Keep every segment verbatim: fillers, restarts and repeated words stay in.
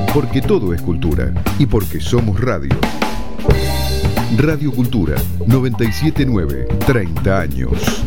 Porque todo es cultura y porque somos radio. Radio Cultura, noventa y siete punto nueve, treinta años.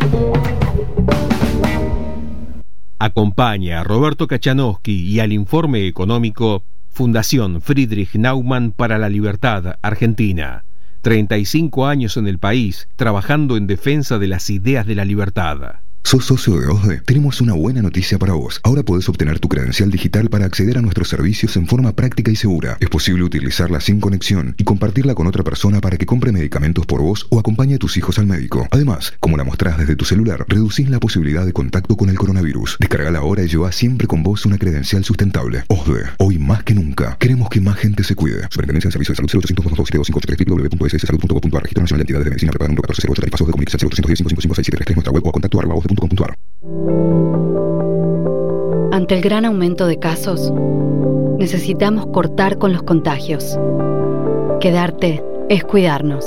Acompaña a Roberto Kachanowski y al informe económico Fundación Friedrich Naumann para la Libertad, Argentina. treinta y cinco años en el país, trabajando en defensa de las ideas de la libertad. ¿Sos socio de OSDE? Tenemos una buena noticia para vos. Ahora podés obtener tu credencial digital para acceder a nuestros servicios en forma práctica y segura. Es posible utilizarla sin conexión y compartirla con otra persona para que compre medicamentos por vos o acompañe a tus hijos al médico. Además, como la mostrás desde tu celular, reducís la posibilidad de contacto con el coronavirus. Descargala ahora y llevá siempre con vos una credencial sustentable. OSDE, hoy más que nunca, queremos que más gente se cuide. Superintendencia de Servicios de Salud cero ochocientos dos siete dos cinco ocho tres w w w punto s s salud punto gov punto a r. Registro Nacional de Entidades de Medicina preparado número catorce cero ocho. Tarifazo de comunicación cero ochocientos diez cinco cinco cinco seis siete tres tres. Nuestra web o a contacto arroba osde punto com punto a r. Ante el gran aumento de casos, necesitamos cortar con los contagios. Quedarte es cuidarnos.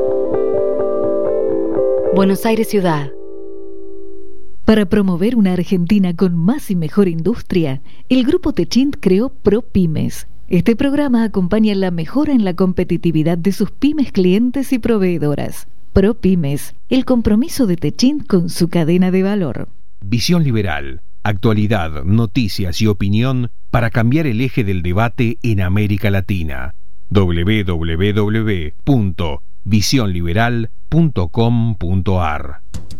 Buenos Aires Ciudad. Para promover una Argentina con más y mejor industria, el Grupo Techint creó ProPymes. Este programa acompaña la mejora en la competitividad de sus pymes clientes y proveedoras. ProPymes, el compromiso de Techint con su cadena de valor. Visión Liberal, actualidad, noticias y opinión para cambiar el eje del debate en América Latina. doble u doble u doble u punto visión liberal punto com punto a r.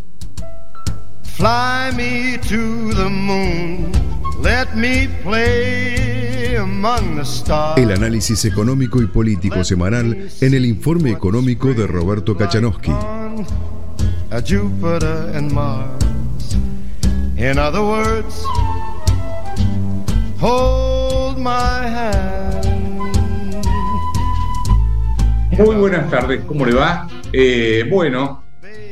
Fly me to the moon, let me play among the stars. El análisis económico y político semanal en el informe económico de Roberto Kachanowski. A Jupiter and Mars. In other words, hold my hand. Muy buenas tardes, ¿cómo le va? Eh, bueno,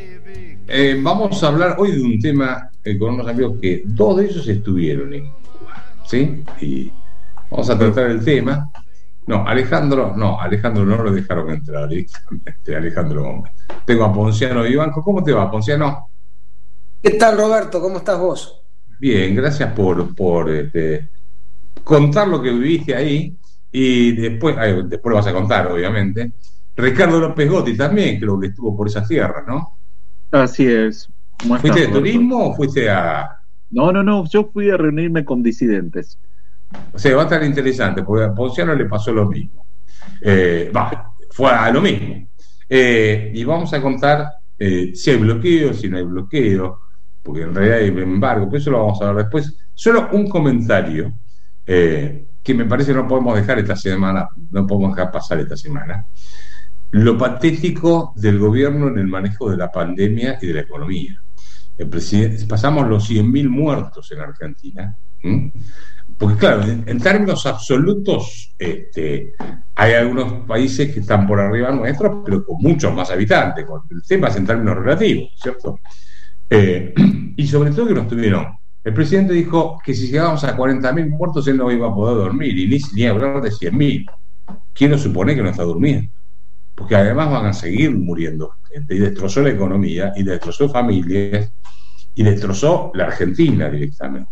eh, vamos a hablar hoy de un tema eh, con unos amigos que dos de ellos estuvieron en Cuba, ¿sí? Y vamos a tratar el tema. No, Alejandro, no, Alejandro no lo dejaron entrar directamente, Alejandro Gómez. Tengo a Ponciano Vivanco. ¿Cómo te va, Ponciano? ¿Qué tal, Roberto? ¿Cómo estás vos? Bien, gracias por, por este, contar lo que viviste ahí y después, ay, después lo vas a contar, obviamente. Ricardo López Gotti también, creo que estuvo por esas tierras, ¿no? Así es. ¿Fuiste de turismo o fuiste a...? No, no, no, yo fui a reunirme con disidentes. O sea, va a estar interesante, porque a Ponciano le pasó lo mismo. Eh, va, fue a lo mismo. Eh, y vamos a contar eh, si hay bloqueo, si no hay bloqueo, porque en realidad hay embargo, pero eso lo vamos a ver después. Solo un comentario eh, que me parece que no podemos dejar esta semana, no podemos dejar pasar esta semana. Lo patético del gobierno en el manejo de la pandemia y de la economía. El presidente, pasamos los cien mil muertos en Argentina. ¿Mm? Porque claro, en, en términos absolutos este, hay algunos países que están por arriba nuestros, pero con muchos más habitantes. El tema es en términos relativos, ¿cierto? Eh, y sobre todo que nos tuvieron. El presidente dijo que si llegábamos a cuarenta mil muertos él no iba a poder dormir, y ni, ni hablar de cien mil. ¿Quién nos supone que no está durmiendo? Porque además van a seguir muriendo gente, y destrozó la economía, y destrozó familias, y destrozó la Argentina directamente.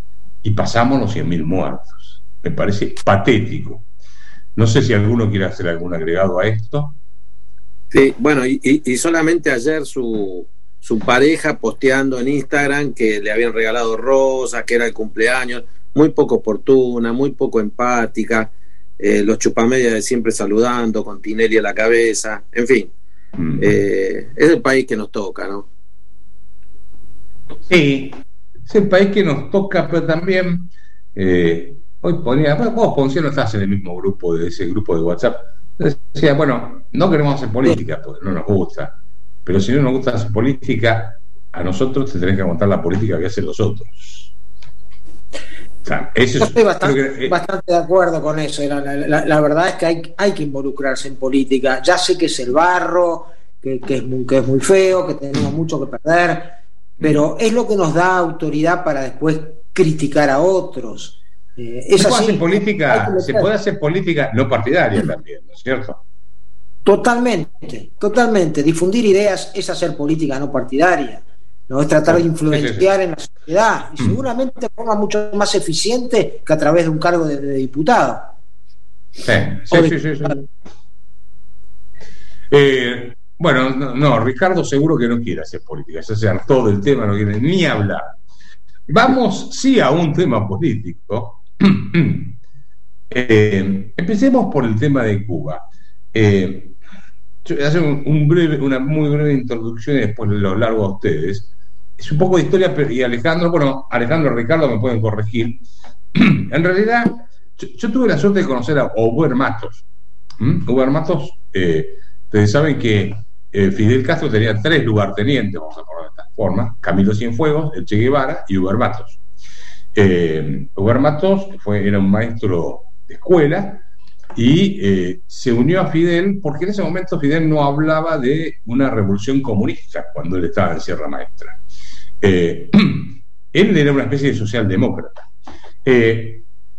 Y pasamos los cien mil muertos. Me parece patético. No sé si alguno quiere hacer algún agregado a esto. Sí, bueno, y, y solamente ayer su, su pareja posteando en Instagram que le habían regalado rosas, que era el cumpleaños, muy poco oportuna, muy poco empática, eh, los chupamedias de siempre saludando, con Tinelli a la cabeza, en fin. Mm. Eh, es el país que nos toca, ¿no? Sí, es el país que nos toca, pero también eh, hoy ponía, vos Ponciano estás en el mismo grupo, de ese grupo de WhatsApp, decía, bueno, no queremos hacer política porque no nos gusta, pero si no nos gusta hacer política, a nosotros te tenés que aguantar la política que hacen los otros. O sea, eso Yo es, estoy bastante, que, eh, bastante de acuerdo con eso. La, la, la verdad es que hay, hay que involucrarse en política. Ya sé que es el barro, que, que, es muy, que es muy feo, que tenemos mucho que perder, pero es lo que nos da autoridad para después criticar a otros. Eh, es se, puede así, hacer política, se puede hacer política no partidaria también, ¿no es cierto? Totalmente, totalmente. Difundir ideas es hacer política no partidaria, no es tratar de influenciar en la sociedad, y seguramente forma mucho más eficiente que a través de un cargo de, de diputado. Sí, sí, sí, sí, sí. Eh, bueno, no, no, Ricardo seguro que no quiere hacer política, ya se hartó del tema, no quiere ni hablar. Vamos, sí, a un tema político. eh, empecemos por el tema de Cuba. Eh, yo voy a hacer un, un breve, una muy breve introducción y después lo largo a ustedes. Es un poco de historia, pero, y Alejandro, bueno, Alejandro y Ricardo me pueden corregir. En realidad, yo, yo tuve la suerte de conocer a Ober Matos. ¿Mm? Ober Matos, eh, ustedes saben que eh, Fidel Castro tenía tres lugartenientes, vamos a ponerlo de esta forma: Camilo Cienfuegos, el Che Guevara y Ober Matos. Eh, Ober Matos fue, era un maestro de escuela y eh, se unió a Fidel porque en ese momento Fidel no hablaba de una revolución comunista cuando él estaba en Sierra Maestra. Eh, él era una especie de socialdemócrata. Eh,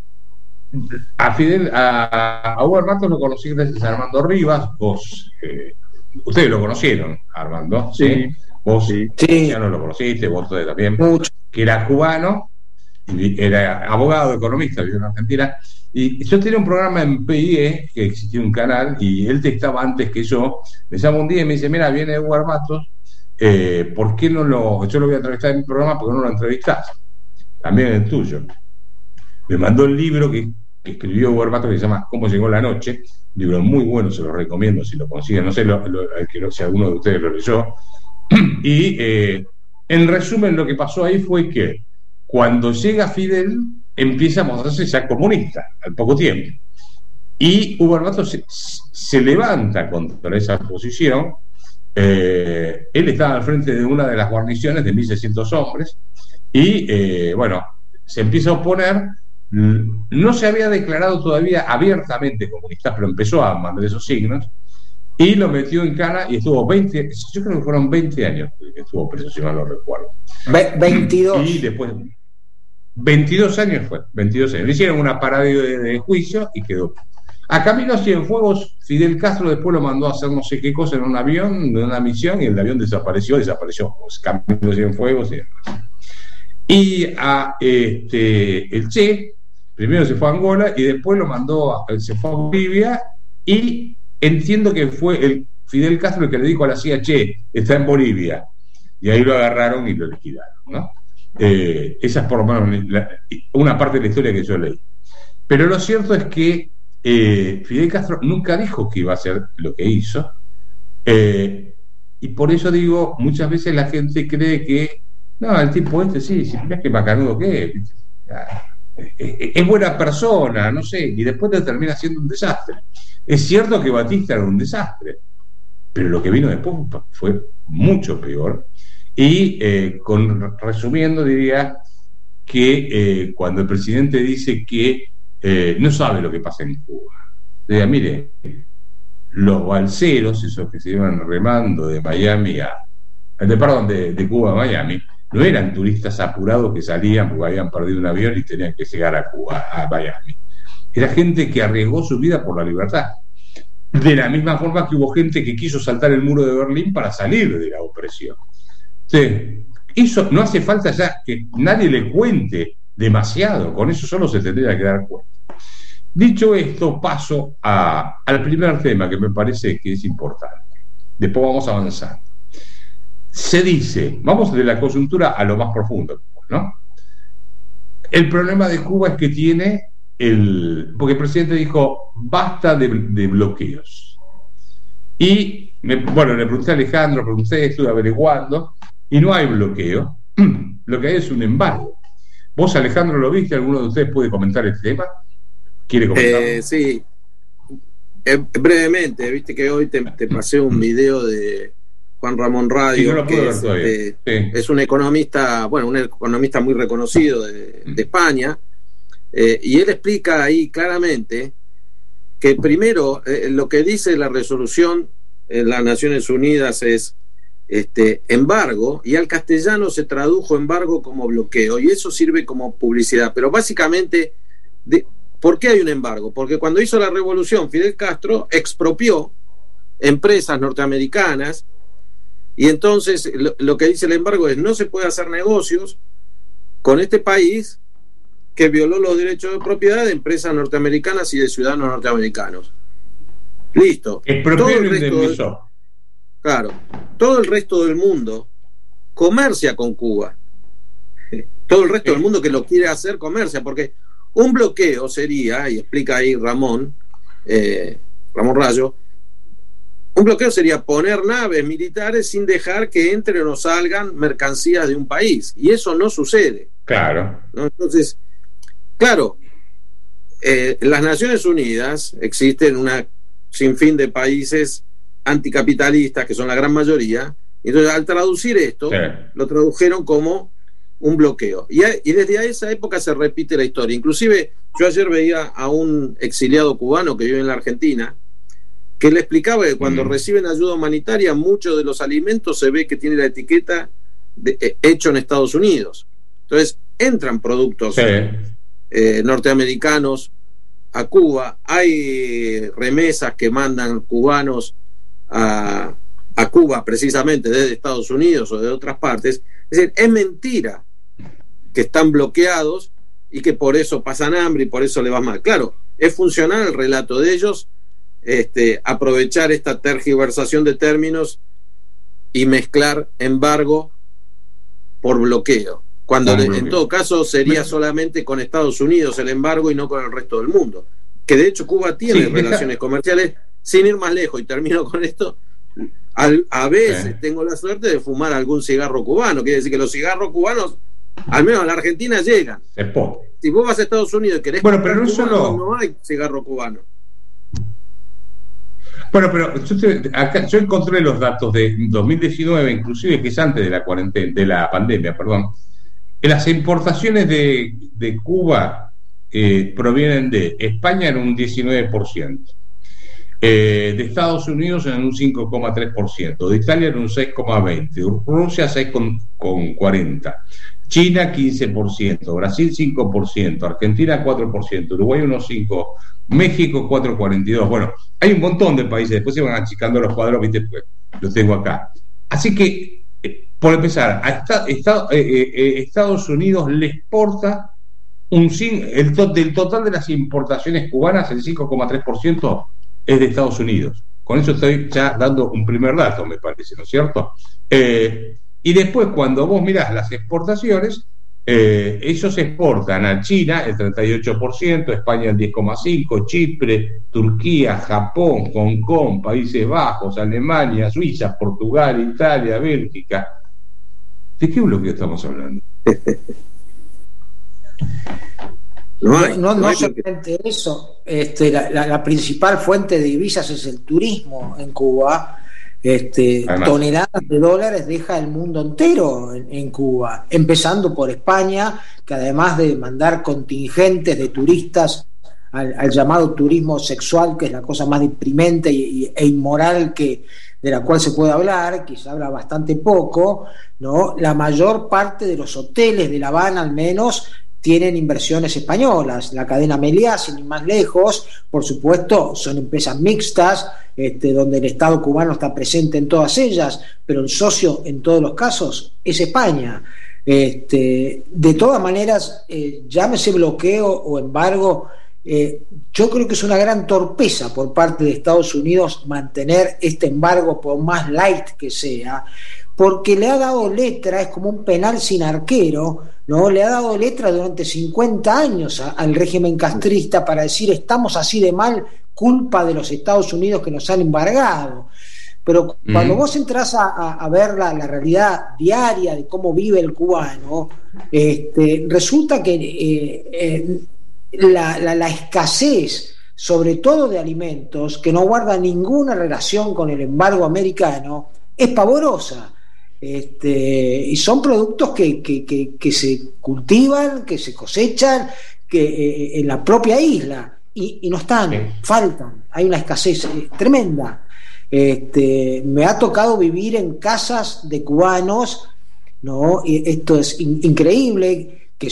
a Fidel, a, a Ober Matos lo conocí gracias a Armando Rivas. Vos, eh, ustedes lo conocieron, Armando, ¿sí? ¿Sí? Vos sí. Ya no lo conociste, vos también, mucho, que era cubano, era abogado, economista, vivió en Argentina, y yo tenía un programa en P I E, que existía un canal, y él te estaba antes que yo. Me llama un día y me dice: mira, viene Ober Matos, eh, ¿por qué no lo, yo lo voy a entrevistar en mi programa, ¿por qué no lo entrevistás? También el tuyo. Me mandó el libro que, que escribió Ober Matos, que se llama ¿Cómo llegó la noche? Un libro muy bueno, se lo recomiendo si lo consiguen, no sé lo, lo, lo, si alguno de ustedes lo leyó. Y eh, en resumen, lo que pasó ahí fue que cuando llega Fidel empieza a mostrarse ya comunista al poco tiempo, y Ober Matos se, se levanta contra esa posición. Eh, él estaba al frente de una de las guarniciones de mil seiscientos hombres y eh, bueno, se empieza a oponer. No se había declarado todavía abiertamente comunista, pero empezó a mandar esos signos y lo metió en cana y estuvo veinte, yo creo que fueron veinte años que estuvo preso, si mal no recuerdo. veintidós. Y después veintidós años fue, veintidós años. Le hicieron una parada de, de juicio y quedó. A Camilo Cienfuegos, Fidel Castro después lo mandó a hacer no sé qué cosa en un avión, de una misión, y el avión desapareció, desapareció. Pues Camilo Cienfuegos y demás. Y a este, el Che, primero se fue a Angola y después lo mandó, a, se fue a Bolivia, y entiendo que fue el Fidel Castro el que le dijo a la C I A: Che, está en Bolivia. Y ahí lo agarraron y lo liquidaron, ¿no? Eh, esa es por lo menos la, una parte de la historia que yo leí. Pero lo cierto es que eh, Fidel Castro nunca dijo que iba a hacer lo que hizo, eh, y por eso digo, muchas veces la gente cree que no, el tipo este sí, sí, mirá que macanudo que es, es buena persona, no sé, y después te termina siendo un desastre. Es cierto que Batista era un desastre, pero lo que vino después fue mucho peor. Y eh, con, resumiendo, diría que eh, cuando el presidente dice que eh, no sabe lo que pasa en Cuba, diga: mire, los balseros, esos que se iban remando de Miami a, de, perdón, de, de Cuba a Miami, no eran turistas apurados que salían porque habían perdido un avión y tenían que llegar a Cuba, a Miami. Era gente que arriesgó su vida por la libertad. De la misma forma que hubo gente que quiso saltar el muro de Berlín para salir de la opresión. Sí. Eso no hace falta ya que nadie le cuente demasiado, con eso solo se tendría que dar cuenta. Dicho esto, paso a, al primer tema que me parece que es importante. Después vamos avanzando. Se dice, vamos de la coyuntura a lo más profundo, ¿no? El problema de Cuba es que tiene el... porque el presidente dijo: basta de, de bloqueos. Y, me, bueno, le pregunté a Alejandro, pregunté, estuve averiguando, y no hay bloqueo. Lo que hay es un embargo. ¿Vos, Alejandro, lo viste? ¿Alguno de ustedes puede comentar el tema? ¿Quiere comentar? Eh, sí. Eh, brevemente, viste que hoy te, te pasé un video de Juan Ramón Radio, sí, no lo que es, de, sí. es un economista, bueno, un economista muy reconocido de, de España, eh, y él explica ahí claramente que primero eh, lo que dice la resolución en las Naciones Unidas es este embargo, y al castellano se tradujo embargo como bloqueo, y eso sirve como publicidad, pero básicamente de, ¿por qué hay un embargo? Porque cuando hizo la revolución Fidel Castro expropió empresas norteamericanas, y entonces lo, lo que dice el embargo es: no se puede hacer negocios con este país que violó los derechos de propiedad de empresas norteamericanas y de ciudadanos norteamericanos. Listo. El todo el resto del, claro, todo el resto del mundo comercia con Cuba. Todo el resto del mundo que lo quiere hacer comercia, porque un bloqueo sería, y explica ahí Ramón, eh, Ramón Rayo, un bloqueo sería poner naves militares sin dejar que entren o salgan mercancías de un país, y eso no sucede. Claro. ¿No? Entonces, claro, eh, en las Naciones Unidas existen una sinfín de países anticapitalistas, que son la gran mayoría, y entonces al traducir esto, sí, lo tradujeron como un bloqueo. Y, y desde esa época se repite la historia. Inclusive, yo ayer veía a un exiliado cubano que vive en la Argentina, que le explicaba que cuando mm. reciben ayuda humanitaria, muchos de los alimentos se ve que tiene la etiqueta de, eh, hecho en Estados Unidos. Entonces, entran productos sí. eh, norteamericanos a Cuba, hay remesas que mandan cubanos a, a Cuba precisamente desde Estados Unidos o de otras partes. Es decir, es mentira que están bloqueados y que por eso pasan hambre y por eso le va mal. Claro, es funcional el relato de ellos, este, aprovechar esta tergiversación de términos y mezclar embargo por bloqueo, cuando de, en todo caso sería solamente con Estados Unidos el embargo y no con el resto del mundo, que de hecho Cuba tiene sí, relaciones deja... comerciales. Sin ir más lejos, y termino con esto, al, a veces eh. tengo la suerte de fumar algún cigarro cubano. Quiere decir que los cigarros cubanos, al menos a la Argentina, llegan. Si vos vas a Estados Unidos y querés bueno, pero no, cubano, solo... no hay cigarro cubano. Bueno, pero yo, te, acá, yo encontré los datos de dos mil diecinueve, inclusive que es antes de la cuarentena, de la pandemia, perdón. Las importaciones de, de Cuba eh, provienen de España en un diecinueve por ciento. Eh, de Estados Unidos en un cinco coma tres por ciento, de Italia en un seis coma veinte por ciento, Rusia seis coma cuarenta por ciento, China quince por ciento, Brasil cinco por ciento, Argentina cuatro por ciento, Uruguay unos cinco por ciento, México cuatro coma cuarenta y dos por ciento. Bueno, hay un montón de países, después se van achicando los cuadros, ¿viste? Pues, los tengo acá. Así que, eh, por empezar, a esta, esta, eh, eh, Estados Unidos le exporta un, el to, del total de las importaciones cubanas, el cinco coma tres por ciento es de Estados Unidos. Con eso estoy ya dando un primer dato, me parece, ¿no es cierto? Eh, y después, cuando vos mirás las exportaciones, eh, ellos exportan a China el treinta y ocho por ciento, España el diez coma cinco por ciento, Chipre, Turquía, Japón, Hong Kong, Países Bajos, Alemania, Suiza, Portugal, Italia, Bélgica. ¿De qué bloqueo estamos hablando? No, hay, no, no, no solamente que... eso, este, la, la, la principal fuente de divisas es el turismo en Cuba. Este, toneladas de dólares deja el mundo entero en, en Cuba, empezando por España, que además de mandar contingentes de turistas al, al llamado turismo sexual, que es la cosa más deprimente y, y, e inmoral que de la cual se puede hablar, que se habla bastante poco, ¿no? La mayor parte de los hoteles de La Habana, al menos, tienen inversiones españolas. La cadena Meliá, sin ir más lejos, por supuesto, son empresas mixtas, este, donde el Estado cubano está presente en todas ellas, pero el socio en todos los casos es España. Este, de todas maneras, eh, llámese bloqueo o embargo, eh, yo creo que es una gran torpeza por parte de Estados Unidos mantener este embargo, por más light que sea, porque le ha dado letra, es como un penal sin arquero, ¿no? Le ha dado letra durante cincuenta años a, al régimen castrista para decir estamos así de mal, culpa de los Estados Unidos que nos han embargado. Pero cuando mm. vos entrás a, a, a ver la, la realidad diaria de cómo vive el cubano, este, resulta que eh, eh, la, la, la escasez, sobre todo de alimentos, que no guarda ninguna relación con el embargo americano, es pavorosa. Este, y son productos que, que, que, que se cultivan, que se cosechan que, eh, en la propia isla y, y no están, sí. faltan, hay una escasez eh, tremenda. Este, me ha tocado vivir en casas de cubanos, ¿no? Y esto es in, increíble, que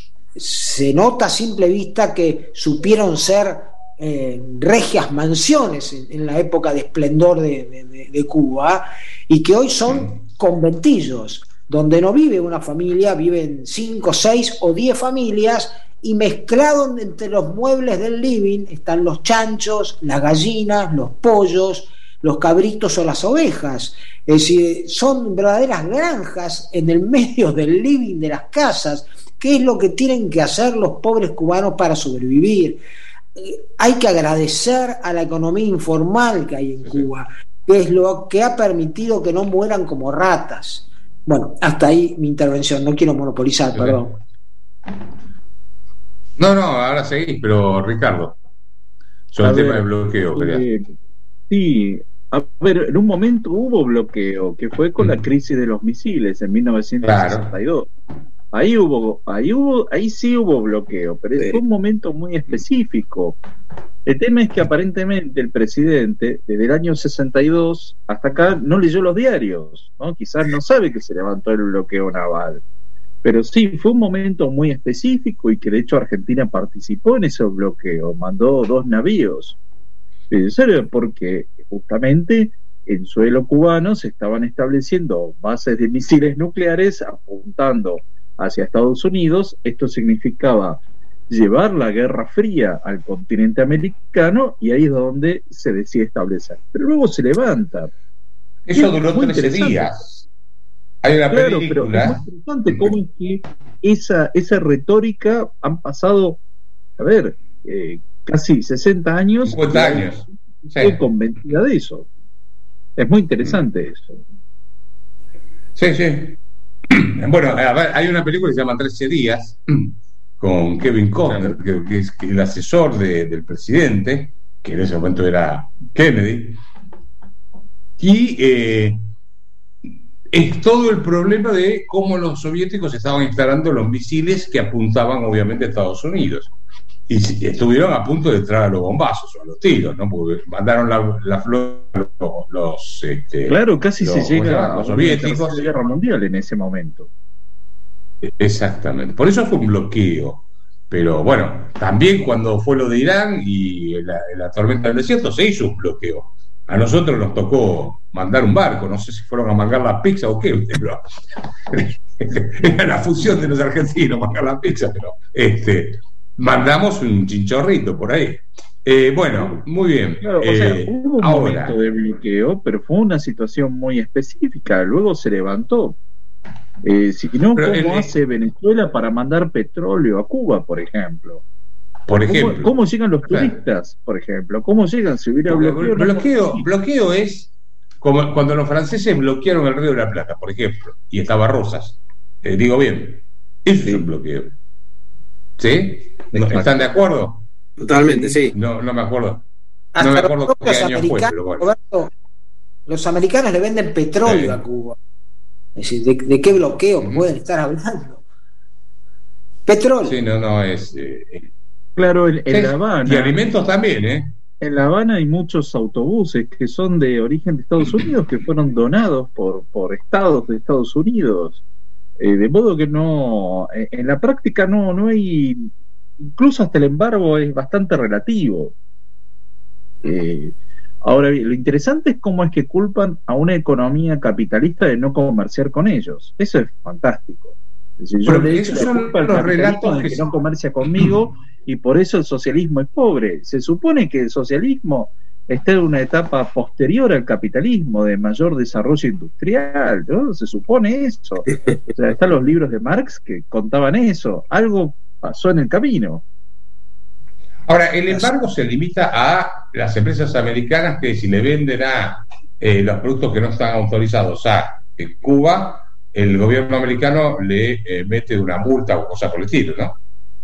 se nota a simple vista que supieron ser eh, regias mansiones en, en la época de esplendor de, de, de Cuba, y que hoy son conventillos, donde no vive una familia, viven cinco, seis o diez familias, y mezclado entre los muebles del living están los chanchos, las gallinas, los pollos, los cabritos o las ovejas. Es decir, son verdaderas granjas en el medio del living de las casas. ¿Qué es lo que tienen que hacer los pobres cubanos para sobrevivir? Eh, hay que agradecer a la economía informal que hay en Cuba, que es lo que ha permitido que no mueran como ratas. Bueno, hasta ahí mi intervención, no quiero monopolizar, sí, perdón. No, no, ahora seguís, pero Ricardo, sobre el tema del bloqueo. Eh, sí, a ver, en un momento hubo bloqueo, que fue con mm. la crisis de los misiles en mil novecientos sesenta y dos. Claro. Ahí hubo, ahí hubo, ahí sí hubo bloqueo, pero sí. Fue un momento muy específico. El tema es que aparentemente el presidente, desde el año sesenta y dos hasta acá, no leyó los diarios, ¿no? Quizás no sabe que se levantó el bloqueo naval. Pero sí, fue un momento muy específico y que de hecho Argentina participó en ese bloqueo, mandó dos navíos. Eso era porque justamente en suelo cubano se estaban estableciendo bases de misiles nucleares apuntando hacia Estados Unidos. Esto significaba llevar la Guerra Fría al continente americano y ahí es donde se decide establecer. Pero luego se levanta. Eso duró trece días. Hay una claro, película. Pero es muy interesante cómo es que esa, esa retórica han pasado, a ver, eh, casi sesenta años. cincuenta años. Estoy sí. convencida de eso. Es muy interesante mm. eso. Sí, sí. Bueno, a ver, hay una película que se llama trece días con Kevin Costner, que, que es el asesor de, del presidente, que en ese momento era Kennedy, y eh, es todo el problema de cómo los soviéticos estaban instalando los misiles que apuntaban obviamente a Estados Unidos, y estuvieron a punto de entrar a los bombazos o a los tiros, ¿no? Porque mandaron la, la flor los, los este, claro, casi los, se llega a los soviéticos la guerra mundial en ese momento. Exactamente, por eso fue un bloqueo. Pero bueno, también cuando fue lo de Irán y la, la tormenta del desierto se hizo un bloqueo. A nosotros nos tocó mandar un barco, no sé si fueron a mangar la pizza o qué, pero era la fusión de los argentinos mangar la pizza, pero este mandamos un chinchorrito por ahí. Eh, bueno, muy bien. Claro, eh, o sea, hubo un ahora, momento de bloqueo, pero fue una situación muy específica. Luego se levantó. Eh, si no, ¿cómo el, hace Venezuela para mandar petróleo a Cuba, por ejemplo? Por ¿Cómo, ejemplo. ¿Cómo llegan los turistas, por ejemplo? ¿Cómo llegan si hubiera bloqueo? Bloqueo, bloqueo es como cuando los franceses bloquearon el Río de la Plata, por ejemplo, y estaba Rosas. Eh, digo bien, eso sí. Es un bloqueo. ¿Sí? ¿Están de acuerdo? Totalmente, sí. No, no me acuerdo. Hasta no me acuerdo qué año fue, pero bueno. Roberto, los americanos le venden petróleo sí. a Cuba. Es decir, ¿de, de qué bloqueo uh-huh. pueden estar hablando? Petróleo. Sí, no, no, es... Eh, claro, en, en sí, La Habana... Y alimentos también, ¿eh? En La Habana hay muchos autobuses que son de origen de Estados Unidos, que fueron donados por, por estados de Estados Unidos. Eh, de modo que no... Eh, en la práctica no, no hay... Incluso hasta el embargo es bastante relativo. Eh... Ahora bien, lo interesante es cómo es que culpan a una economía capitalista de no comerciar con ellos. Eso es fantástico. Es decir, yo le echo la culpa al capitalismo de que no comercia conmigo y por eso el socialismo es pobre. Se supone que el socialismo está en una etapa posterior al capitalismo, de mayor desarrollo industrial, ¿no? Se supone eso. O sea, están los libros de Marx que contaban eso. Algo pasó en el camino. Ahora, el embargo se limita a las empresas americanas que si le venden a eh, los productos que no están autorizados a eh, Cuba, el gobierno americano le eh, mete una multa o cosa por el estilo, ¿no?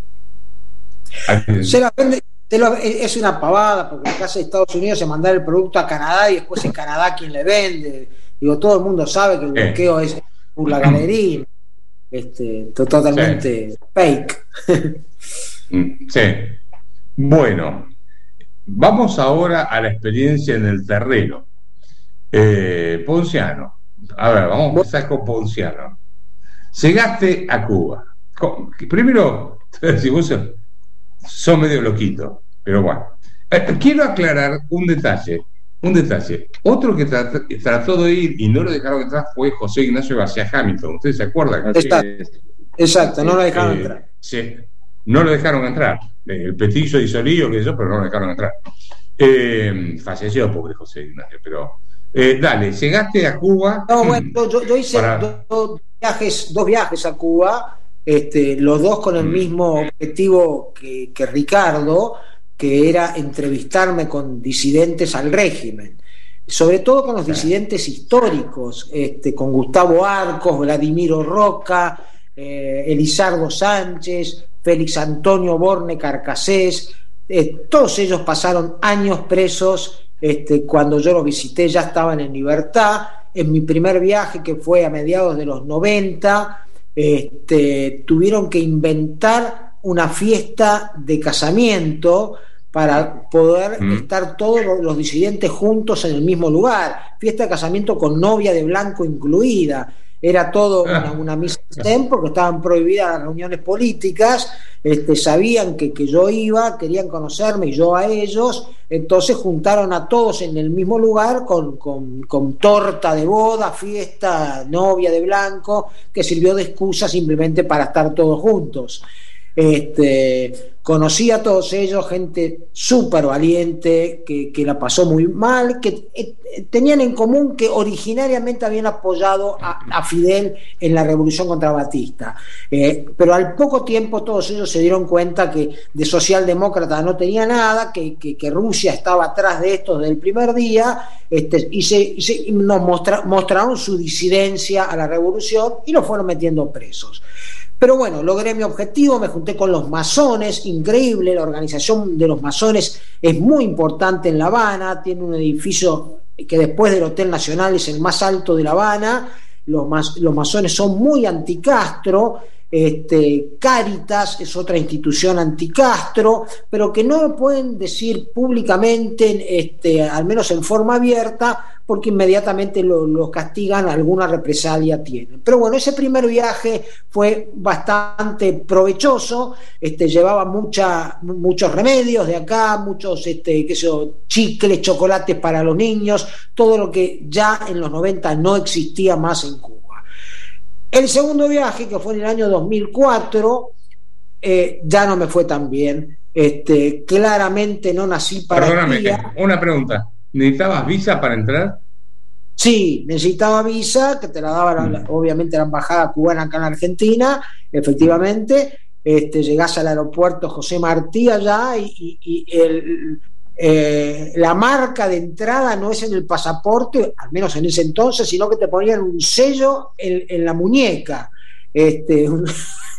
Se la vende, te lo, es una pavada, porque en el caso de Estados Unidos se manda el producto a Canadá y después es Canadá quien le vende. Digo, todo el mundo sabe que el bloqueo eh. es por la galería, este, totalmente sí. fake. Sí. Bueno, vamos ahora a la experiencia en el terreno. Eh, Ponciano, a ver, vamos a empezar con Ponciano. Llegaste a Cuba. Primero, si vos sos medio loquito, pero bueno. Eh, quiero aclarar un detalle, un detalle. Otro que trat, trató de ir y no lo dejaron entrar fue José Ignacio García Hamilton. ¿Ustedes se acuerdan? Exacto, exacto, no lo dejaron eh, entrar. Sí. no lo dejaron entrar. El Petizo y Solillo, que eso, pero no lo dejaron entrar. Eh, falleció, pobre José Ignacio, pero eh, dale, llegaste a Cuba. No, bueno, yo, yo hice para... dos, dos viajes, dos viajes a Cuba, este, los dos con el mm. mismo objetivo que, que Ricardo, que era entrevistarme con disidentes al régimen, sobre todo con los claro. disidentes históricos, este, con Gustavo Arcos, Vladimiro Roca, eh, Elizardo Sánchez, Félix Antonio Borne Carcasés. Eh, todos ellos pasaron años presos. Este, cuando yo los visité ya estaban en libertad. En mi primer viaje, que fue a mediados de los noventa, este, tuvieron que inventar una fiesta de casamiento para poder mm. estar todos los disidentes juntos en el mismo lugar. Fiesta de casamiento con novia de blanco incluida. Era todo una, una misa zen, porque estaban prohibidas las reuniones políticas. Este, sabían que, que yo iba, querían conocerme y yo a ellos, entonces juntaron a todos en el mismo lugar con, con, con torta de boda, fiesta, novia de blanco, que sirvió de excusa simplemente para estar todos juntos. Este, conocí a todos ellos, gente súper valiente, que, que la pasó muy mal, que eh, tenían en común que originariamente habían apoyado a, a Fidel en la revolución contra Batista, eh, pero al poco tiempo todos ellos se dieron cuenta que de socialdemócrata no tenía nada, que, que, que Rusia estaba atrás de esto desde el primer día, este, y, se, y, se, y nos mostra, mostraron su disidencia a la revolución y los fueron metiendo presos. Pero bueno, logré mi objetivo, me junté con los masones, increíble, la organización de los masones es muy importante en La Habana, tiene un edificio que después del Hotel Nacional es el más alto de La Habana, los, mas, los masones son muy anti-Castro, este, Cáritas es otra institución anti-Castro, pero que no lo pueden decir públicamente, este, al menos en forma abierta, porque inmediatamente los lo castigan, alguna represalia tienen. Pero bueno, ese primer viaje fue bastante provechoso, este, llevaba mucha, muchos remedios de acá, muchos este, qué sé yo, chicles, chocolates para los niños, todo lo que ya en los noventa no existía más en Cuba. El segundo viaje, que fue en el año dos mil cuatro, eh, ya no me fue tan bien. Este, claramente no nací para... Perdóname, una pregunta. ¿Necesitabas visa para entrar? Sí, necesitaba visa, que te la daba la, obviamente la embajada cubana acá en Argentina, efectivamente. Este, llegás al aeropuerto José Martí allá y, y, y el, eh, la marca de entrada no es en el pasaporte, al menos en ese entonces, sino que te ponían un sello en, en la muñeca. Este, un,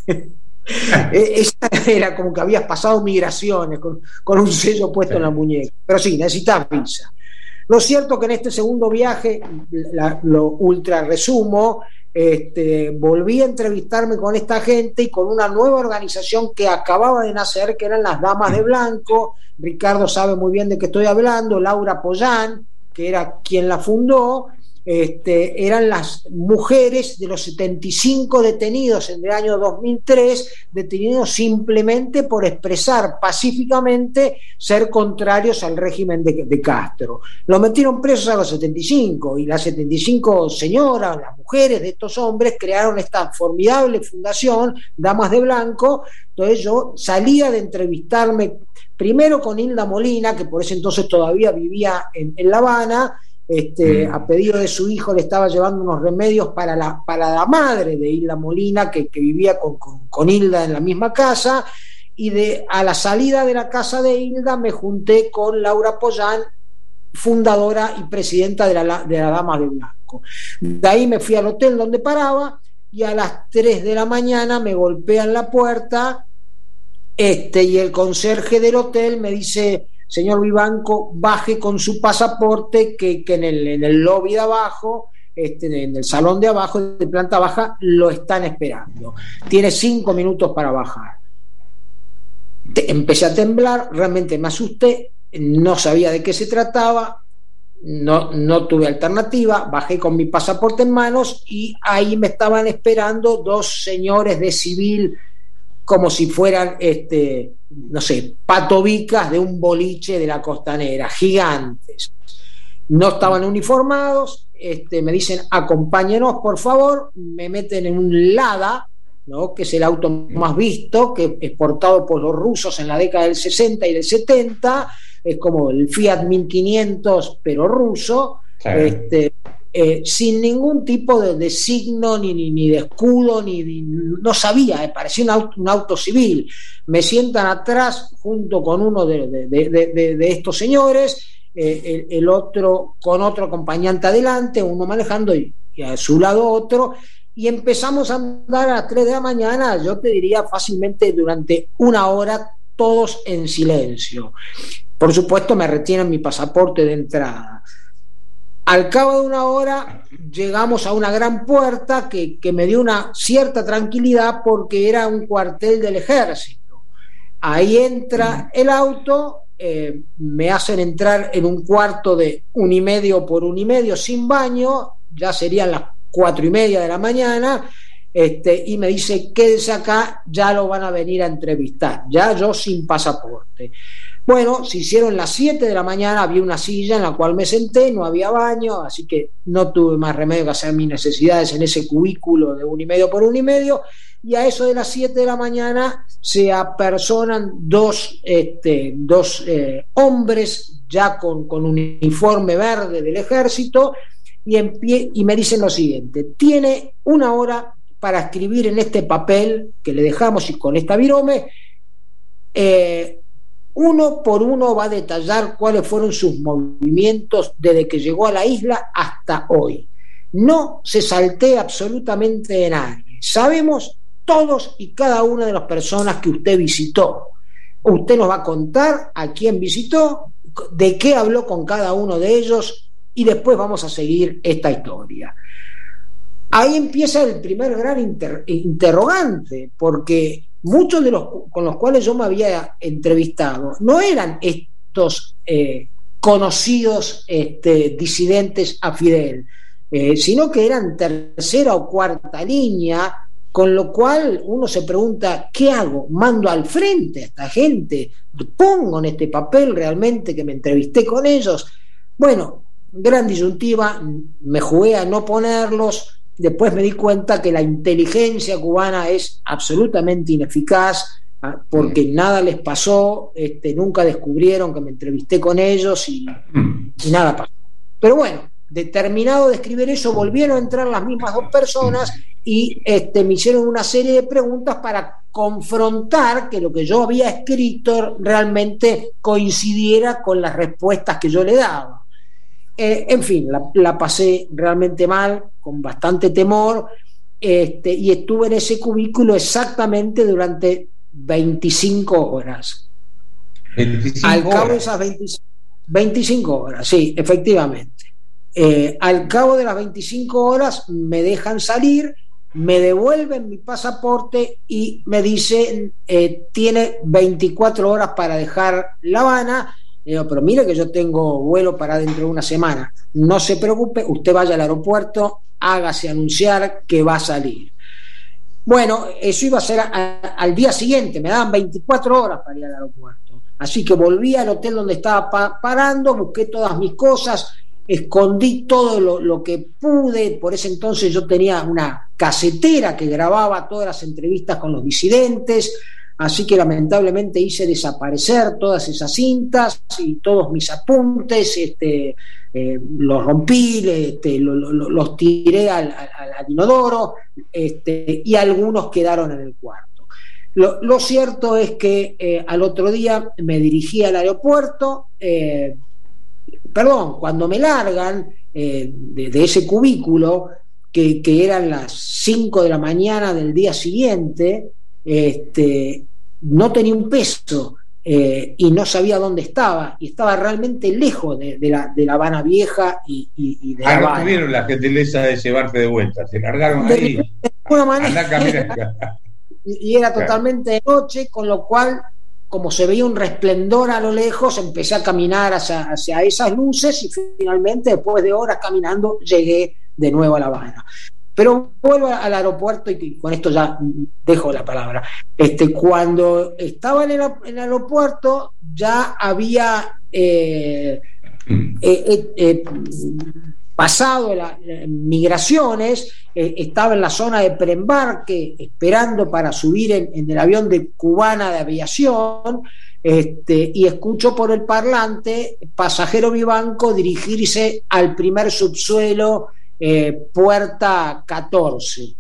esa era como que habías pasado migraciones con, con un sello puesto sí. en la muñeca. Pero sí, necesitas visa. Lo cierto que en este segundo viaje, la, lo ultra resumo, este, volví a entrevistarme con esta gente y con una nueva organización que acababa de nacer, que eran las Damas de Blanco. Ricardo sabe muy bien de qué estoy hablando. Laura Pollán, que era quien la fundó, este, eran las mujeres de los setenta y cinco detenidos en el año dos mil tres, detenidos simplemente por expresar pacíficamente ser contrarios al régimen de, de Castro. Lo metieron presos a los setenta y cinco y las setenta y cinco señoras, las mujeres de estos hombres, crearon esta formidable fundación, Damas de Blanco. Entonces yo salía de entrevistarme primero con Hilda Molina, que por ese entonces todavía vivía en, en La Habana. Este, a pedido de su hijo le estaba llevando unos remedios para la, para la madre de Hilda Molina, que, que vivía con, con, con Hilda en la misma casa, y de, a la salida de la casa de Hilda me junté con Laura Pollán, fundadora y presidenta de la, de la Damas de Blanco. De ahí me fui al hotel donde paraba y a las tres de la mañana me golpean la puerta este, y el conserje del hotel me dice: señor Vivanco, baje con su pasaporte, que, que en, el, en el lobby de abajo, este, en el salón de abajo de planta baja, lo están esperando. Tiene cinco minutos para bajar. Te, empecé a temblar, realmente me asusté, no sabía de qué se trataba, no, no tuve alternativa, bajé con mi pasaporte en manos y ahí me estaban esperando dos señores de civil, como si fueran, este, no sé, patobicas de un boliche de la Costanera, gigantes. No estaban uniformados, este, me dicen: acompáñenos, por favor. Me meten en un Lada, ¿no? Que es el auto más visto, que es exportado por los rusos en la década del sesenta y del setenta, es como el Fiat mil quinientos pero ruso, claro. este, eh, sin ningún tipo de, de signo ni, ni, ni de escudo, ni, ni no sabía, eh, parecía un auto, un auto civil. Me sientan atrás junto con uno de, de, de, de, de estos señores, eh, el, el otro con otro acompañante adelante, uno manejando y, y a su lado otro, y empezamos a andar a las tres de la mañana, yo te diría fácilmente durante una hora, todos en silencio. Por supuesto me retienen mi pasaporte de entrada. Al cabo de una hora llegamos a una gran puerta que, que me dio una cierta tranquilidad porque era un cuartel del ejército. Ahí entra el auto, eh, me hacen entrar en un cuarto de un y medio por un y medio sin baño, ya serían las cuatro y media de la mañana, este, y me dice, quédese acá, ya lo van a venir a entrevistar, ya yo sin pasaporte. Bueno, se hicieron las siete de la mañana, había una silla en la cual me senté, no había baño, así que no tuve más remedio que hacer mis necesidades en ese cubículo de un y medio por un y medio, y a eso de las siete de la mañana se apersonan dos, este, dos eh, hombres ya con, con un uniforme verde del ejército, y, en pie, y me dicen lo siguiente: tiene una hora para escribir en este papel que le dejamos y con esta virome, eh, uno por uno va a detallar cuáles fueron sus movimientos desde que llegó a la isla hasta hoy. No se saltea absolutamente de nadie. Sabemos todos y cada una de las personas que usted visitó. Usted nos va a contar a quién visitó, de qué habló con cada uno de ellos, y después vamos a seguir esta historia. Ahí empieza el primer gran inter- interrogante, porque muchos de los con los cuales yo me había entrevistado no eran estos eh, conocidos este, disidentes a Fidel, eh, sino que eran tercera o cuarta línea, con lo cual uno se pregunta, ¿qué hago? ¿Mando al frente a esta gente? ¿Pongo en este papel realmente que me entrevisté con ellos? Bueno, gran disyuntiva, me jugué a no ponerlos. Después me di cuenta que la inteligencia cubana es absolutamente ineficaz, porque mm. nada les pasó, este, nunca descubrieron que me entrevisté con ellos y, mm. y nada pasó. Pero bueno, determinado de escribir eso, volvieron a entrar las mismas dos personas y este, me hicieron una serie de preguntas para confrontar que lo que yo había escrito realmente coincidiera con las respuestas que yo le daba. Eh, en fin, la, la pasé realmente mal, con bastante temor, este, y estuve en ese cubículo exactamente durante veinticinco horas. veinticinco al cabo horas. de esas veinticinco, veinticinco horas, sí, efectivamente. Eh, al cabo de las veinticinco horas me dejan salir, me devuelven mi pasaporte y me dicen, eh, tiene veinticuatro horas para dejar La Habana. Digo, pero mire que yo tengo vuelo para dentro de una semana. No se preocupe, usted vaya al aeropuerto, hágase anunciar que va a salir. Bueno, eso iba a ser a, a, al día siguiente, me daban veinticuatro horas para ir al aeropuerto. Así que volví al hotel donde estaba pa- parando, busqué todas mis cosas, escondí todo lo, lo que pude. Por ese entonces yo tenía una casetera que grababa todas las entrevistas con los disidentes. Así que lamentablemente hice desaparecer todas esas cintas y todos mis apuntes, este, eh, los rompí, este, lo, lo, los tiré al, al, al inodoro, este, y algunos quedaron en el cuarto. Lo, lo cierto es que eh, al otro día me dirigí al aeropuerto, eh, perdón, cuando me largan eh, de, de ese cubículo, que, que eran las cinco de la mañana del día siguiente, este, no tenía un peso eh, y no sabía dónde estaba, y estaba realmente lejos de, de, la, de La Habana Vieja y, y, y de ah, La no Habana. tuvieron la gentileza de llevarte de vuelta, se largaron de, ahí. De alguna manera, y, y era claro. totalmente de noche, con lo cual, como se veía un resplendor a lo lejos, empecé a caminar hacia, hacia esas luces y finalmente, después de horas caminando, llegué de nuevo a La Habana. Pero vuelvo al aeropuerto y con esto ya dejo la palabra. Este, cuando estaba en el, en el aeropuerto ya había eh, eh, eh, eh, pasado las migraciones, eh, estaba en la zona de preembarque esperando para subir en, en el avión de Cubana de Aviación, este, y escucho por el parlante pasajero Vivanco dirigirse al primer subsuelo, eh, puerta catorce.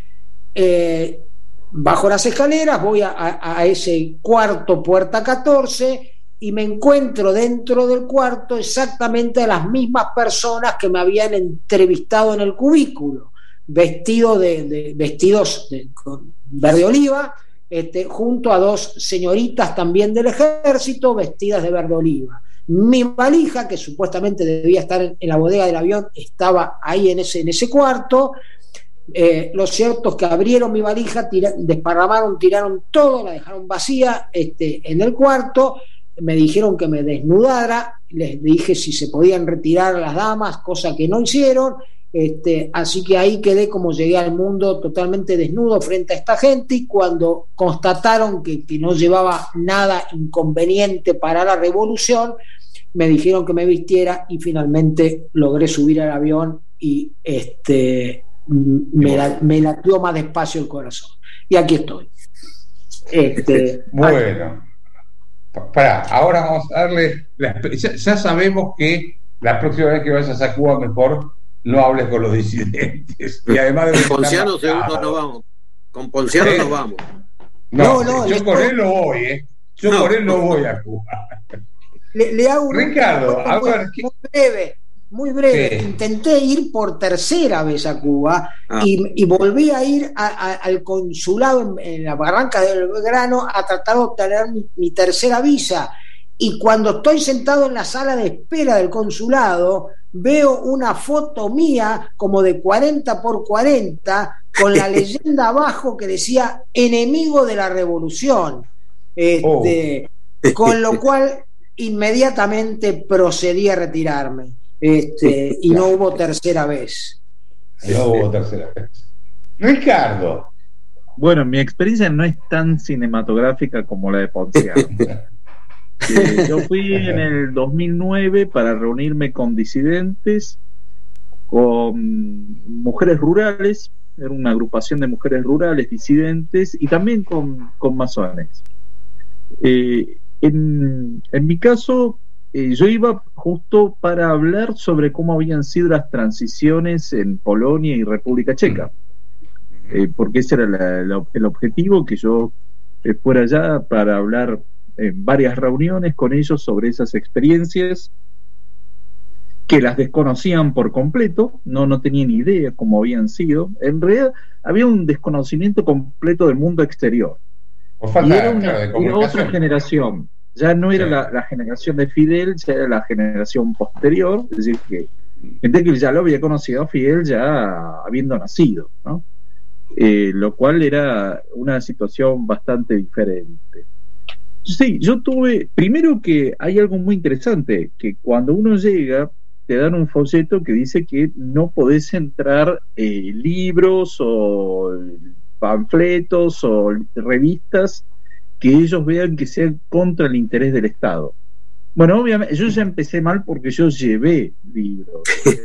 Eh, bajo las escaleras, voy a, a, a ese cuarto, puerta catorce, y me encuentro dentro del cuarto exactamente a las mismas personas que me habían entrevistado en el cubículo, vestido de, de, vestidos de, con verde oliva, este, junto a dos señoritas también del ejército vestidas de verde oliva. Mi valija, que supuestamente debía estar en, en la bodega del avión, estaba ahí en ese, en ese cuarto. Eh, lo cierto es que abrieron mi valija, tira, desparramaron, tiraron todo, la dejaron vacía este, en el cuarto. Me dijeron que me desnudara, les dije si se podían retirar las damas, cosa que no hicieron, este, así que ahí quedé como llegué al mundo totalmente desnudo frente a esta gente, y cuando constataron que, que no llevaba nada inconveniente para la revolución, me dijeron que me vistiera y finalmente logré subir al avión y este, me, la, me latió más despacio el corazón. Y aquí estoy. Este, bueno. Pará, ahora vamos a darle la, ya, ya sabemos que la próxima vez que vayas a Cuba mejor no hables con los disidentes, y además de con Ponciano seguro no vamos, con Ponciano ¿Eh? no vamos no, no, yo por él no voy eh. yo no, por él no voy a Cuba. Le, le hago un Ricardo, a muy, ver, muy breve, muy breve. Sí. Intenté ir por tercera vez a Cuba ah. y, y volví a ir a, a, al consulado en, en la Barranca del Belgrano a tratar de obtener mi, mi tercera visa. Y cuando estoy sentado en la sala de espera del consulado, veo una foto mía como de cuarenta por cuarenta con la leyenda abajo que decía enemigo de la revolución. Este, oh. Con lo cual inmediatamente procedí a retirarme. Este, y no hubo tercera vez. No hubo tercera vez. Ricardo. Bueno, mi experiencia no es tan cinematográfica como la de Ponciano. eh, yo fui en el dos mil nueve para reunirme con disidentes, con mujeres rurales, era una agrupación de mujeres rurales disidentes, y también con, con masones. Eh, en, en mi caso, eh, yo iba justo para hablar sobre cómo habían sido las transiciones en Polonia y República Checa, eh, porque ese era la, la, el objetivo, que yo eh, fuera allá para hablar en varias reuniones con ellos sobre esas experiencias que las desconocían por completo, no, no tenían idea cómo habían sido. En realidad había un desconocimiento completo del mundo exterior. Y era, una, era otra generación, ya no era sí. la, la generación de Fidel, ya era la generación posterior, es decir, que gente que ya lo había conocido a Fidel ya habiendo nacido, ¿no? Eh, lo cual era una situación bastante diferente. Sí, yo tuve, primero que hay algo muy interesante, que cuando uno llega te dan un folleto que dice que no podés entrar eh, libros o panfletos o revistas que ellos vean que sean contra el interés del Estado. Bueno, obviamente, yo ya empecé mal porque yo llevé libros.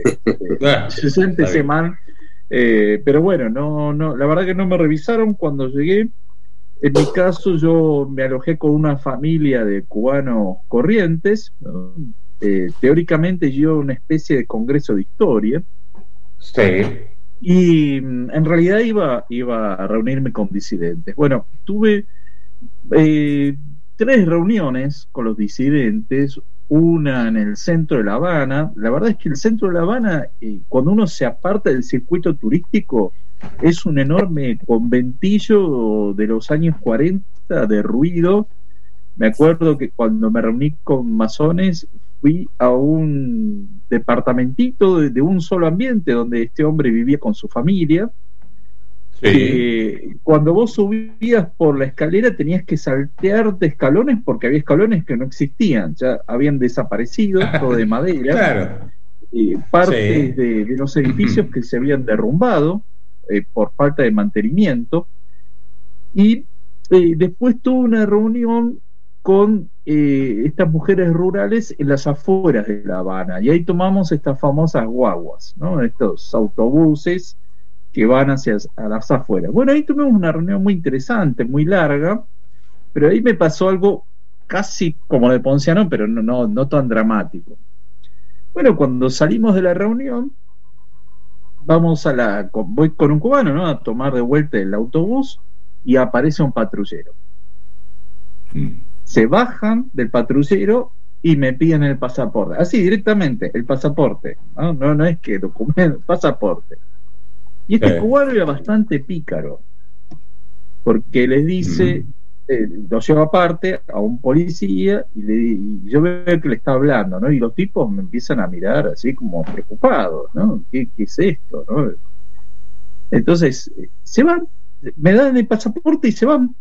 yo ya empecé mal, eh, pero bueno, no, no, la verdad que no me revisaron cuando llegué. En mi caso, yo me alojé con una familia de cubanos corrientes, ¿no? Eh, teóricamente yo una especie de congreso de historia. Sí. Y en realidad iba, iba a reunirme con disidentes. Bueno, tuve eh, tres reuniones con los disidentes, una en el centro de La Habana. La verdad es que el centro de La Habana, eh, cuando uno se aparta del circuito turístico, es un enorme conventillo de los años cuarenta de ruido. Me acuerdo que cuando me reuní con masones fui a un departamentito de, de un solo ambiente donde este hombre vivía con su familia. Sí. Eh, cuando vos subías por la escalera tenías que saltear de escalones porque había escalones que no existían, ya habían desaparecido, todo de madera. Claro. Eh, partes sí. de, de los edificios que se habían derrumbado eh, por falta de mantenimiento. Y eh, después tuve una reunión con eh, estas mujeres rurales en las afueras de La Habana, y ahí tomamos estas famosas guaguas, ¿no? Estos autobuses que van hacia a las afueras. Bueno, ahí tuvimos una reunión muy interesante, muy larga, pero ahí me pasó algo casi como de Ponciano, pero no, no, no tan dramático. Bueno, cuando salimos de la reunión, vamos a la, voy con un cubano, ¿no? A tomar de vuelta el autobús y aparece un patrullero. Se bajan del patrullero y me piden el pasaporte. Así, directamente, el pasaporte. No, no, no es que documento, pasaporte. Y este eh. cubano era bastante pícaro, porque les dice, mm. eh, lo lleva aparte a un policía y, le, y yo veo que le está hablando, ¿no? Y los tipos me empiezan a mirar así como preocupados, ¿no? ¿Qué, qué es esto, no? Entonces, se van, me dan el pasaporte y se van.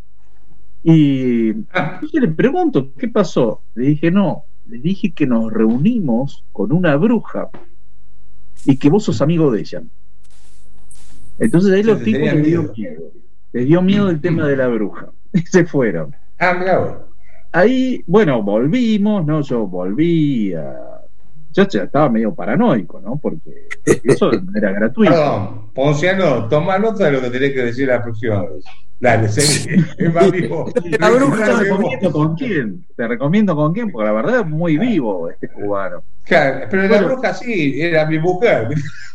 Y ah. yo le pregunto, ¿qué pasó? Le dije, no, le dije que nos reunimos con una bruja y que vos sos amigo de ella. Entonces ahí los tipos les dio miedo, les dio miedo el tema de la bruja y se fueron. Ah, mira. Ahí, bueno, volvimos, ¿no? Yo volví a... Yo ya estaba medio paranoico, ¿no? Porque eso era gratuito. Perdón, Ponciano, toma nota de lo que tenés que decir la próxima vez. Dale, seguí. Va vivo. La bruja, te recomiendo con quién. Te recomiendo con quién, porque la verdad es muy vivo este cubano. Claro, pero bueno, la bruja sí, era mi mujer.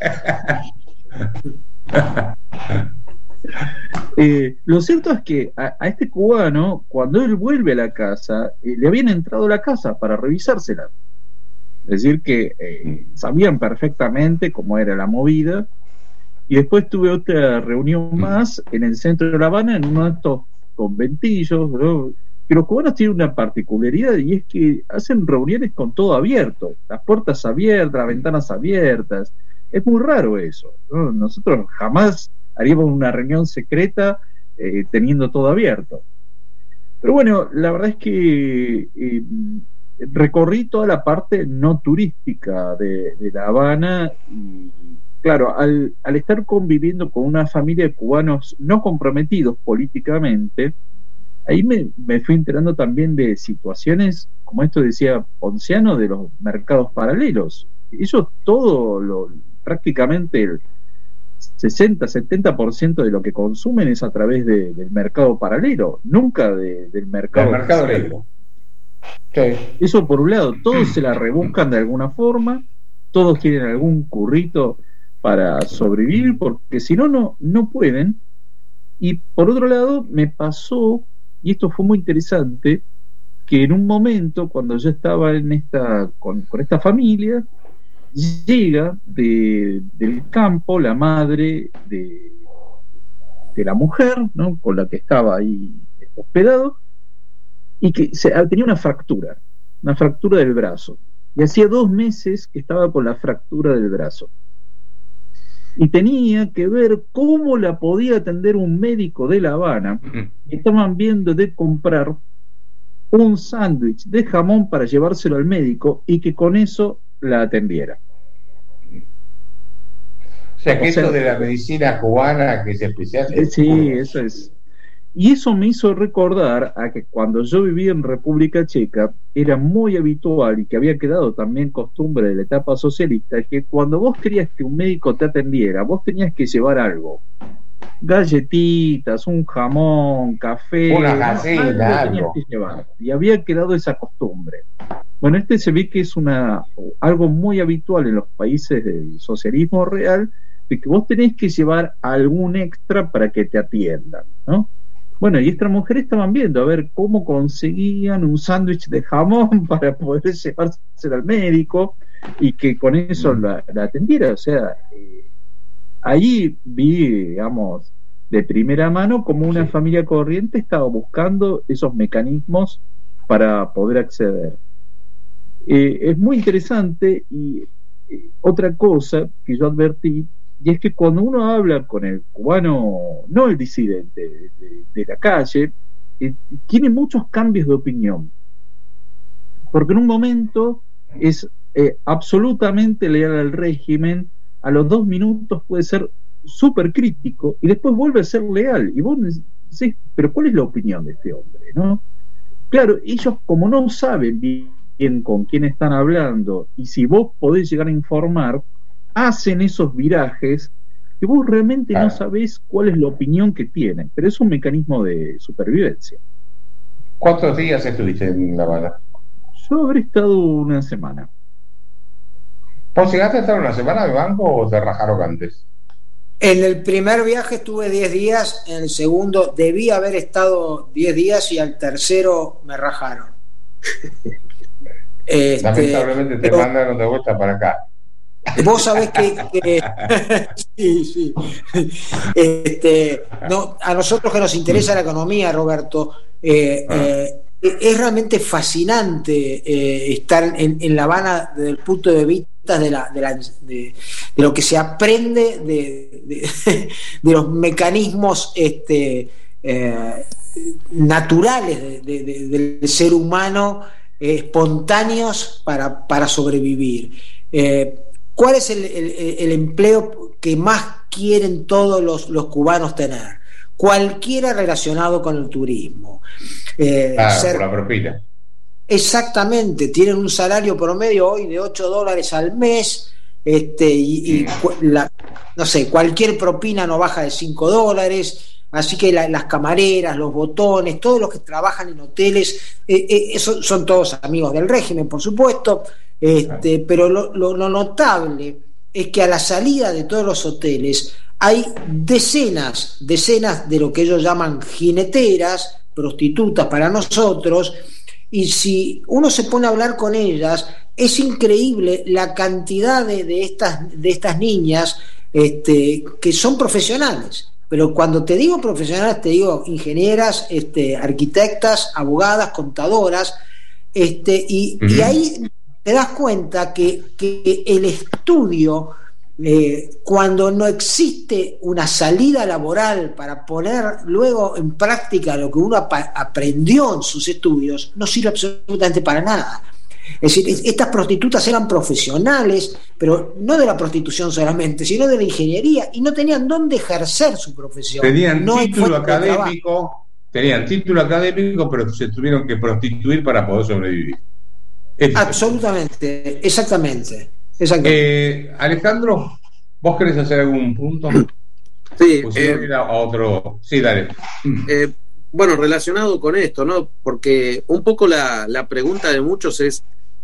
eh, lo cierto es que a, a este cubano, cuando él vuelve a la casa, eh, le habían entrado a la casa para revisársela. Es decir, que eh, sabían perfectamente cómo era la movida. Y después tuve otra reunión más en el centro de La Habana, en uno de estos conventillos, ¿no? Que los cubanos tienen una particularidad, y es que hacen reuniones con todo abierto, las puertas abiertas, las ventanas abiertas. Es muy raro eso, ¿no? Nosotros jamás haríamos una reunión secreta eh, teniendo todo abierto. Pero bueno, la verdad es que eh, recorrí toda la parte no turística de, de La Habana, y claro, al, al estar conviviendo con una familia de cubanos no comprometidos políticamente, ahí me, me fui enterando también de situaciones, como esto decía Ponciano, de los mercados paralelos. Ellos todo, lo, prácticamente el sesenta a setenta por ciento de lo que consumen es a través de, del mercado paralelo, nunca de, del mercado, el mercado negro. Okay. Eso por un lado, todos se la rebuscan de alguna forma, todos quieren algún currito para sobrevivir, porque si no, no, no pueden. Y por otro lado, me pasó, y esto fue muy interesante, que en un momento, cuando yo estaba en esta con, con esta familia, llega de, del campo la madre de, de la mujer, ¿no? Con la que estaba ahí hospedado, y que se, tenía una fractura, una fractura del brazo. Y hacía dos meses que estaba con la fractura del brazo. Y tenía que ver cómo la podía atender un médico de La Habana. Estaban viendo de comprar un sándwich de jamón para llevárselo al médico y que con eso la atendiera. O sea, que o sea, eso de la medicina cubana que se especializa. Sí, eso es. Y eso me hizo recordar a que cuando yo vivía en República Checa era muy habitual, y que había quedado también costumbre de la etapa socialista, que cuando vos querías que un médico te atendiera, vos tenías que llevar algo, galletitas, un jamón, café, una gallina, ¿no? Algo tenías que llevar, y había quedado esa costumbre. Bueno, este se ve que es una algo muy habitual en los países del socialismo real, de que vos tenés que llevar algún extra para que te atiendan, ¿no? Bueno, y estas mujeres estaban viendo a ver cómo conseguían un sándwich de jamón para poder llevárselo al médico y que con eso mm. la, la atendiera. O sea, eh, ahí vi, digamos, de primera mano cómo una sí. familia corriente estaba buscando esos mecanismos para poder acceder. Eh, es muy interesante. Y eh, otra cosa que yo advertí, y es que cuando uno habla con el cubano, no el disidente de, de, de la calle, eh, tiene muchos cambios de opinión, porque en un momento es eh, absolutamente leal al régimen, a los dos minutos puede ser súper crítico y después vuelve a ser leal, y vos decís, pero ¿cuál es la opinión de este hombre, no? claro, ellos como no saben bien con quién están hablando, y si vos podés llegar a informar, hacen esos virajes que vos realmente claro. no sabés cuál es la opinión que tienen, pero es un mecanismo de supervivencia. ¿Cuántos días estuviste en La Habana? Yo habré estado una semana. ¿Vos llegaste a estar una semana de banco o te rajaron antes? En el primer viaje estuve diez días, en el segundo debí haber estado diez días y al tercero me rajaron. este, Lamentablemente te pero, mandaron de vuelta para acá. Vos sabés que, que sí, sí. Este, no, a nosotros que nos interesa la economía, Roberto, eh, ah. eh, es realmente fascinante eh, estar en, en La Habana desde el punto de vista de, la, de, la, de, de lo que se aprende de, de, de los mecanismos este, eh, naturales de, de, de, del ser humano eh, espontáneos para, para sobrevivir. Eh, ¿Cuál es el, el, el empleo que más quieren todos los, los cubanos tener? Cualquiera relacionado con el turismo. Eh, claro, ser, por la propina. Exactamente, tienen un salario promedio hoy de ocho dólares al mes, este, y, y la, no sé, cualquier propina no baja de cinco dólares, así que la, las camareras, los botones, todos los que trabajan en hoteles, eh, eh, son, son todos amigos del régimen, por supuesto. Este, pero lo, lo, lo notable es que a la salida de todos los hoteles hay decenas, decenas de lo que ellos llaman jineteras, prostitutas para nosotros, y si uno se pone a hablar con ellas, es increíble la cantidad de, de, estas, de estas niñas este, que son profesionales. Pero cuando te digo profesionales, te digo ingenieras, este, arquitectas, abogadas, contadoras, este, y, uh-huh. y ahí te das cuenta que, que el estudio, eh, cuando no existe una salida laboral para poner luego en práctica lo que uno ap- aprendió en sus estudios, no sirve absolutamente para nada. Es decir, estas prostitutas eran profesionales, pero no de la prostitución solamente, sino de la ingeniería, y no tenían dónde ejercer su profesión. Tenían no título académico, tenían título académico, pero se tuvieron que prostituir para poder sobrevivir. Es Absolutamente, exactamente. exactamente. Eh, Alejandro, ¿vos querés hacer algún punto? Sí, pues si eh, no, a otro. Sí, dale. Eh, bueno, relacionado con esto, ¿no? Porque un poco la, la pregunta de muchos es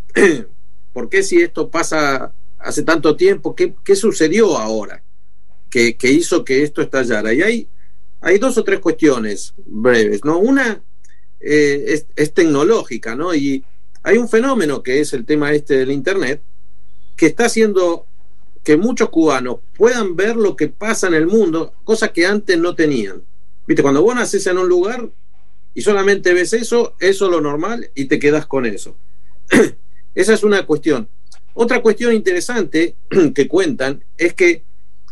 ¿por qué si esto pasa hace tanto tiempo? ¿Qué, qué sucedió ahora que, que hizo que esto estallara? Y hay, hay dos o tres cuestiones breves, ¿no? Una eh, es, es tecnológica, ¿no? Y hay un fenómeno que es el tema este del internet, que está haciendo que muchos cubanos puedan ver lo que pasa en el mundo, cosas que antes no tenían. Viste, cuando vos nacés en un lugar y solamente ves eso, eso es lo normal y te quedás con eso. Esa es una cuestión. Otra cuestión interesante que cuentan es que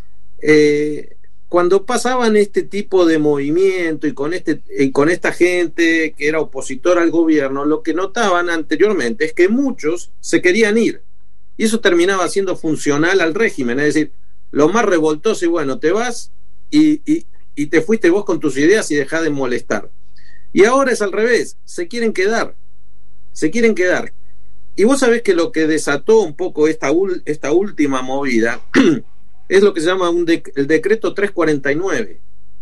eh, cuando pasaban este tipo de movimiento y con, este, y con esta gente que era opositora al gobierno, lo que notaban anteriormente es que muchos se querían ir. Y eso terminaba siendo funcional al régimen. Es decir, lo más revoltoso y bueno, te vas y, y, y te fuiste vos con tus ideas y dejás de molestar. Y ahora es al revés, se quieren quedar. Se quieren quedar. Y vos sabés que lo que desató un poco esta, esta última movida es lo que se llama un de, el decreto trescientos cuarenta y nueve.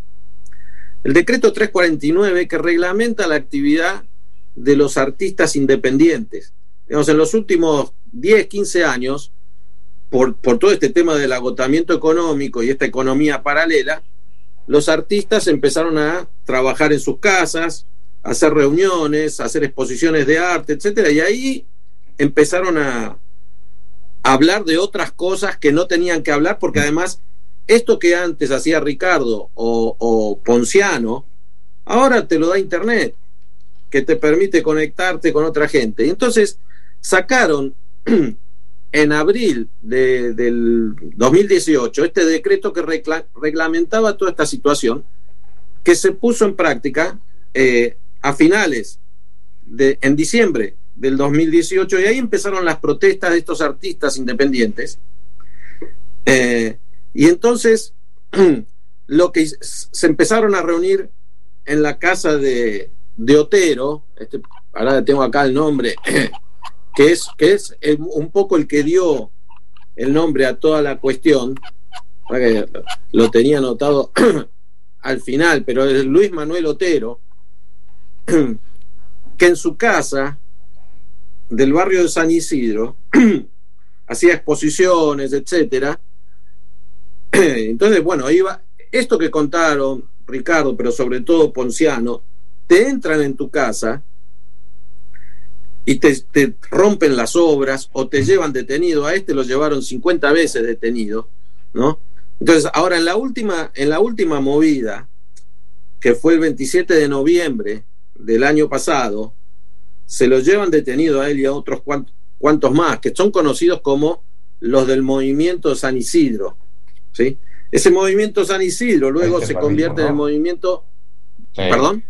El decreto trescientos cuarenta y nueve que reglamenta la actividad de los artistas independientes. Digamos, en los últimos diez, quince años, por, por todo este tema del agotamiento económico y esta economía paralela, los artistas empezaron a trabajar en sus casas, a hacer reuniones, a hacer exposiciones de arte, etcétera, y ahí empezaron a hablar de otras cosas que no tenían que hablar, porque además esto que antes hacía Ricardo o, o Ponciano, ahora te lo da internet, que te permite conectarte con otra gente. Y entonces sacaron en abril de, del dos mil dieciocho este decreto que regla, reglamentaba toda esta situación, que se puso en práctica eh, a finales de, en diciembre del dos mil dieciocho, y ahí empezaron las protestas de estos artistas independientes, eh, y entonces lo que se empezaron a reunir en la casa de, de Otero, este ahora tengo acá el nombre, que es, que es un poco el que dio el nombre a toda la cuestión, lo tenía anotado al final, pero es Luis Manuel Otero, que en su casa del barrio de San Isidro hacía exposiciones, etcétera. Entonces, bueno, iba, esto que contaron Ricardo, pero sobre todo Ponciano, te entran en tu casa y te, te rompen las obras o te llevan detenido. A este lo llevaron cincuenta veces detenido, ¿no? Entonces, ahora en la última, en la última movida, que fue el veintisiete de noviembre del año pasado, se lo llevan detenido a él y a otros cuantos, cuantos más, que son conocidos como los del movimiento San Isidro, ¿sí? Ese movimiento San Isidro luego se convierte en el movimiento, sí. perdón,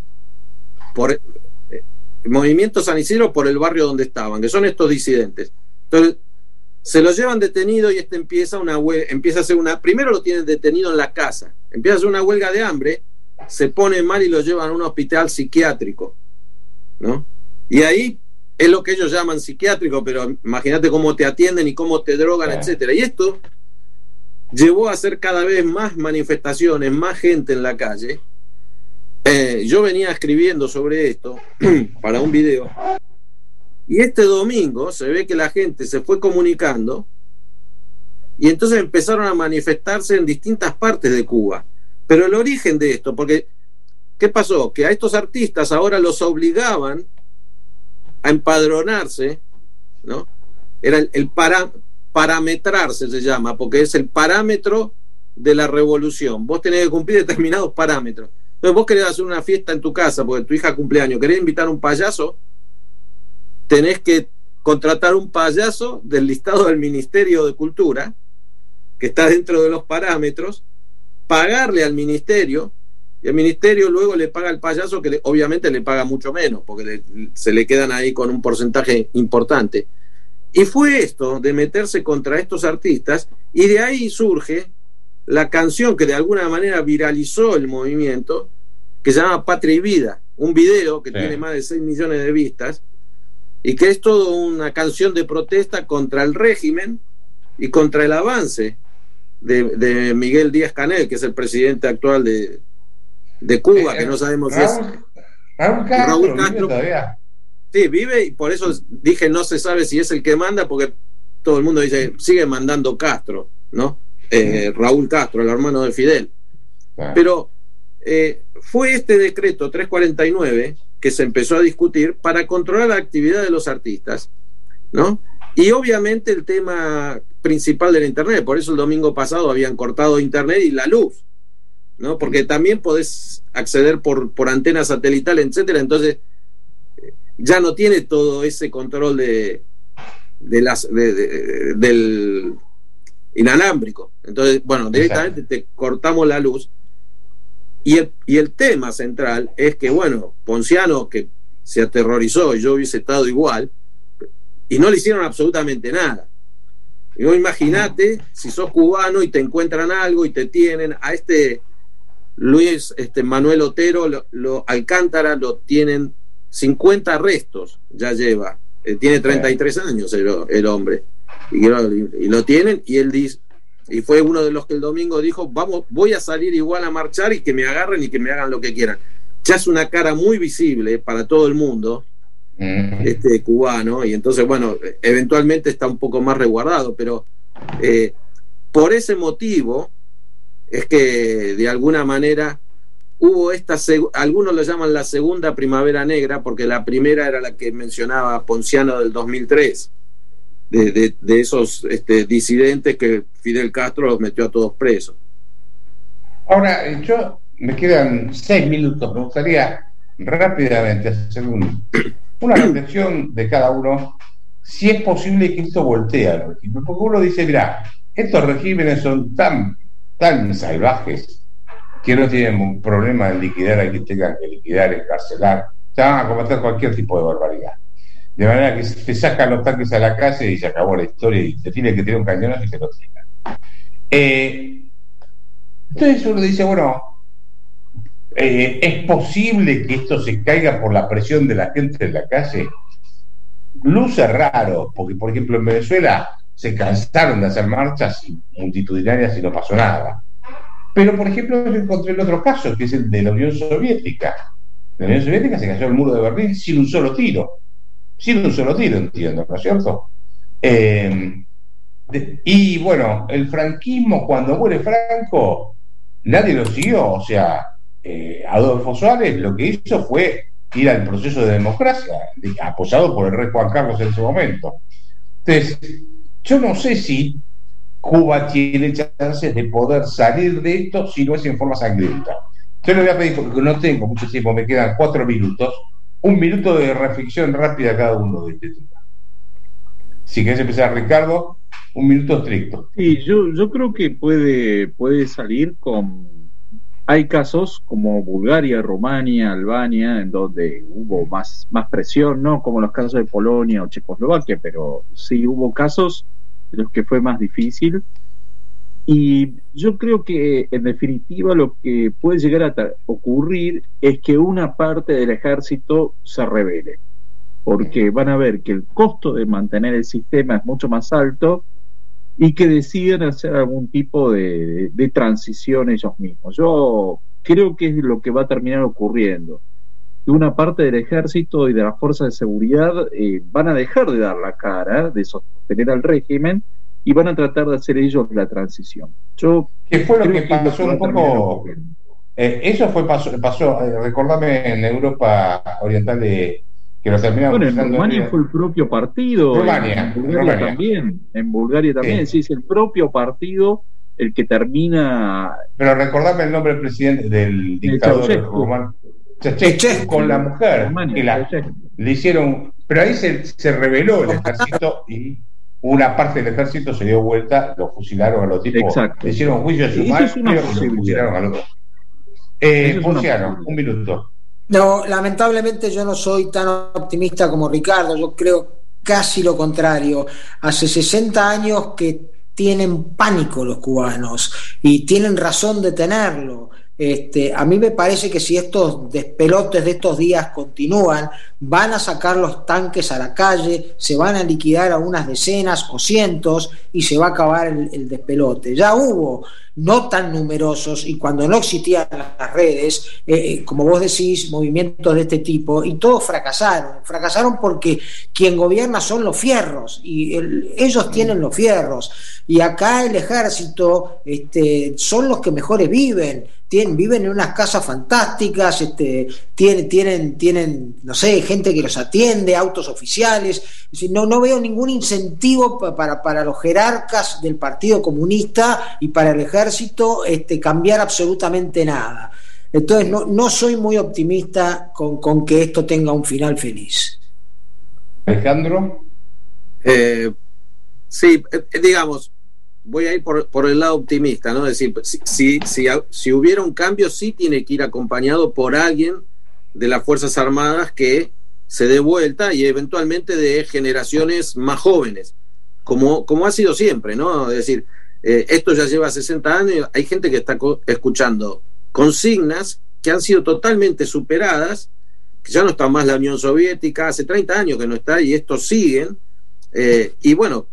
por eh, el movimiento San Isidro por el barrio donde estaban, que son estos disidentes. Entonces, se lo llevan detenido y este empieza una huelga, empieza a hacer una, primero lo tienen detenido en la casa, empieza a hacer una huelga de hambre, se pone mal y lo llevan a un hospital psiquiátrico, ¿no? Y ahí es lo que ellos llaman psiquiátrico, pero imagínate cómo te atienden y cómo te drogan, sí. etcétera. Y esto llevó a hacer cada vez más manifestaciones, más gente en la calle. Eh, yo venía escribiendo sobre esto para un video. Y este domingo se ve que la gente se fue comunicando y entonces empezaron a manifestarse en distintas partes de Cuba. Pero el origen de esto, porque ¿qué pasó? Que a estos artistas ahora los obligaban a empadronarse, ¿no? Era el, el para, parametrarse, se llama, porque es el parámetro de la revolución. Vos tenés que cumplir determinados parámetros. Entonces vos querés hacer una fiesta en tu casa porque tu hija cumpleaños, querés invitar a un payaso, tenés que contratar un payaso del listado del Ministerio de Cultura, que está dentro de los parámetros, pagarle al ministerio, y el ministerio luego le paga al payaso, que le, obviamente le paga mucho menos, porque le, se le quedan ahí con un porcentaje importante. Y fue esto de meterse contra estos artistas, y de ahí surge la canción que de alguna manera viralizó el movimiento, que se llama Patria y Vida, un video que sí. tiene más de seis millones de vistas, y que es toda una canción de protesta contra el régimen y contra el avance de, de Miguel Díaz-Canel, que es el presidente actual de, de Cuba, eh, que no sabemos si es Raúl Castro, Raúl Castro vive todavía. Sí, vive, y por eso dije no se sabe si es el que manda, porque todo el mundo dice sigue mandando Castro, ¿no? Eh, Raúl Castro, el hermano de Fidel. Ah. Pero eh, fue este decreto trescientos cuarenta y nueve que se empezó a discutir para controlar la actividad de los artistas, ¿no? Y obviamente el tema principal del internet, por eso el domingo pasado habían cortado internet y la luz, ¿no? Porque también podés acceder por, por antena satelital, etcétera. Entonces ya no tiene todo ese control de, de las de, de, del inalámbrico. Entonces, bueno, directamente te cortamos la luz. Y el, y el tema central es que, bueno, Ponciano, que se aterrorizó, y yo hubiese estado igual, y no le hicieron absolutamente nada. Y vos imagínate si sos cubano y te encuentran algo y te tienen a este Luis este Manuel Otero, lo, lo Alcántara, lo tienen cincuenta arrestos, ya lleva, eh, tiene treinta y tres años el, el hombre, y, y lo tienen, y él dice, y fue uno de los que el domingo dijo, vamos, voy a salir igual a marchar y que me agarren y que me hagan lo que quieran. Ya es una cara muy visible para todo el mundo, mm. este cubano, y entonces, bueno, eventualmente está un poco más resguardado, pero eh, por ese motivo es que de alguna manera hubo esta, seg- algunos lo llaman la segunda primavera negra, porque la primera era la que mencionaba Ponciano del dos mil tres. De, de, de esos este, disidentes que Fidel Castro los metió a todos presos. Ahora, yo me quedan seis minutos, me gustaría rápidamente hacer un, una reflexión de cada uno, si es posible que esto voltee al régimen, porque uno dice, mira, estos regímenes son tan, tan salvajes que no tienen un problema de liquidar a quien tengan que liquidar, encarcelar, se van a cometer cualquier tipo de barbaridad. De manera que te sacan los tanques a la calle y se acabó la historia y te tiene que tirar un cañonazo y se lo tiran. Eh, entonces uno dice, bueno, eh, ¿es posible que esto se caiga por la presión de la gente en la calle? Luce raro, porque por ejemplo en Venezuela se cansaron de hacer marchas multitudinarias y no pasó nada. Pero por ejemplo yo encontré el otro caso, que es el de la Unión Soviética. La Unión Soviética se cayó el muro de Berlín sin un solo tiro. Sin un solo tiro, entiendo, ¿no es cierto? Eh, de, y bueno, el franquismo, cuando muere Franco, nadie lo siguió. O sea, eh, Adolfo Suárez lo que hizo fue ir al proceso de democracia, de, apoyado por el rey Juan Carlos en su momento. Entonces, yo no sé si Cuba tiene chances de poder salir de esto si no es en forma sangrienta. Yo le voy a pedir, porque no tengo mucho tiempo, me quedan cuatro minutos, un minuto de reflexión rápida a cada uno de este tema. Si querés empezar, Ricardo, un minuto estricto. Sí, yo, yo creo que puede, puede salir con... Hay casos como Bulgaria, Rumania, Albania, en donde hubo más, más presión, no como los casos de Polonia o Checoslovaquia, pero sí hubo casos en los que fue más difícil. Y yo creo que en definitiva lo que puede llegar a ocurrir es que una parte del ejército se rebele, porque van a ver que el costo de mantener el sistema es mucho más alto y que deciden hacer algún tipo de, de, de transición ellos mismos. Yo creo que es lo que va a terminar ocurriendo, que una parte del ejército y de las fuerzas de seguridad eh, van a dejar de dar la cara, de sostener al régimen, y van a tratar de hacer ellos la transición. Yo ¿Qué fue lo que pasó un poco? Eh, eso fue pasó, pasó eh, recordame en Europa Oriental de que lo terminaron. Bueno, en Rumania en... fue el propio partido. Rumania, en Bulgaria Rumania. también. En Bulgaria también, sí. sí, es el propio partido el que termina. Pero recordame el nombre del presidente del dictador rumano. Ceausescu, con la mujer Rumania, que la, le hicieron, pero ahí se, se rebeló el ejército y una parte del ejército se dio vuelta, lo fusilaron a los tipos. Exacto. Le hicieron juicio sumario y lo fusilaron a los dos. Eh, Ponciano, un minuto. No, lamentablemente yo no soy tan optimista como Ricardo, yo creo casi lo contrario. Hace sesenta años que tienen pánico los cubanos y tienen razón de tenerlo. Este, a mí me parece que si estos despelotes de estos días continúan, van a sacar los tanques a la calle, se van a liquidar a unas decenas o cientos y se va a acabar el, el despelote. Ya hubo no tan numerosos y cuando no existían las redes, eh, como vos decís, movimientos de este tipo, y todos fracasaron. Fracasaron porque quien gobierna son los fierros y el, ellos tienen los fierros, y acá el ejército este, son los que mejores viven. Tienen, viven en unas casas fantásticas, este, tienen, tienen, tienen, no sé, gente que los atiende, autos oficiales. Es decir, no, no veo ningún incentivo pa, para, para los jerarcas del Partido Comunista y para el ejército este, cambiar absolutamente nada. Entonces no, no soy muy optimista con, con que esto tenga un final feliz. Alejandro. Eh, sí, eh, digamos, voy a ir por, por el lado optimista, ¿no? Es decir, si, si, si, si hubiera un cambio, sí tiene que ir acompañado por alguien de las Fuerzas Armadas que se dé vuelta y eventualmente de generaciones más jóvenes, como, como ha sido siempre, ¿no? Es decir, eh, esto ya lleva sesenta años, hay gente que está co- escuchando consignas que han sido totalmente superadas, que ya no está más la Unión Soviética, hace treinta años que no está, y estos siguen, eh, y bueno,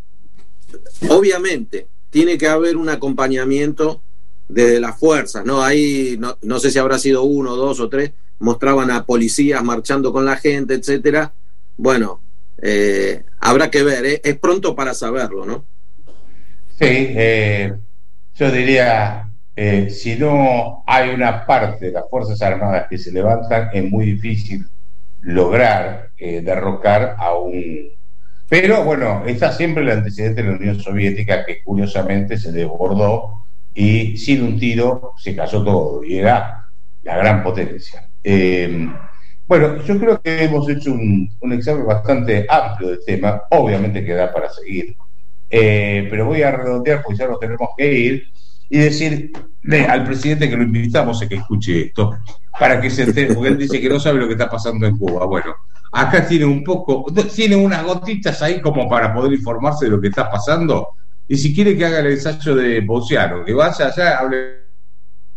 obviamente tiene que haber un acompañamiento desde las fuerzas, ¿no? Ahí no, no sé si habrá sido uno, dos o tres, mostraban a policías marchando con la gente, etcétera. Bueno, eh, habrá que ver, ¿eh? Es pronto para saberlo, ¿no? Sí, eh, yo diría, eh, si no hay una parte de las Fuerzas Armadas que se levantan, es muy difícil lograr eh, derrocar a un... Pero bueno, está siempre el antecedente de la Unión Soviética, que curiosamente se desbordó y sin un tiro se cayó todo, y era la gran potencia. Eh, bueno, yo creo que hemos hecho un, un examen bastante amplio del tema, obviamente queda para seguir, eh, pero voy a redondear porque ya nos tenemos que ir y decirle al presidente que lo invitamos a que escuche esto, para que se entere, porque él dice que no sabe lo que está pasando en Cuba. Bueno, acá tiene un poco, tiene unas gotitas ahí como para poder informarse de lo que está pasando, y si quiere que haga el ensayo de Ponciano, que vaya allá, hable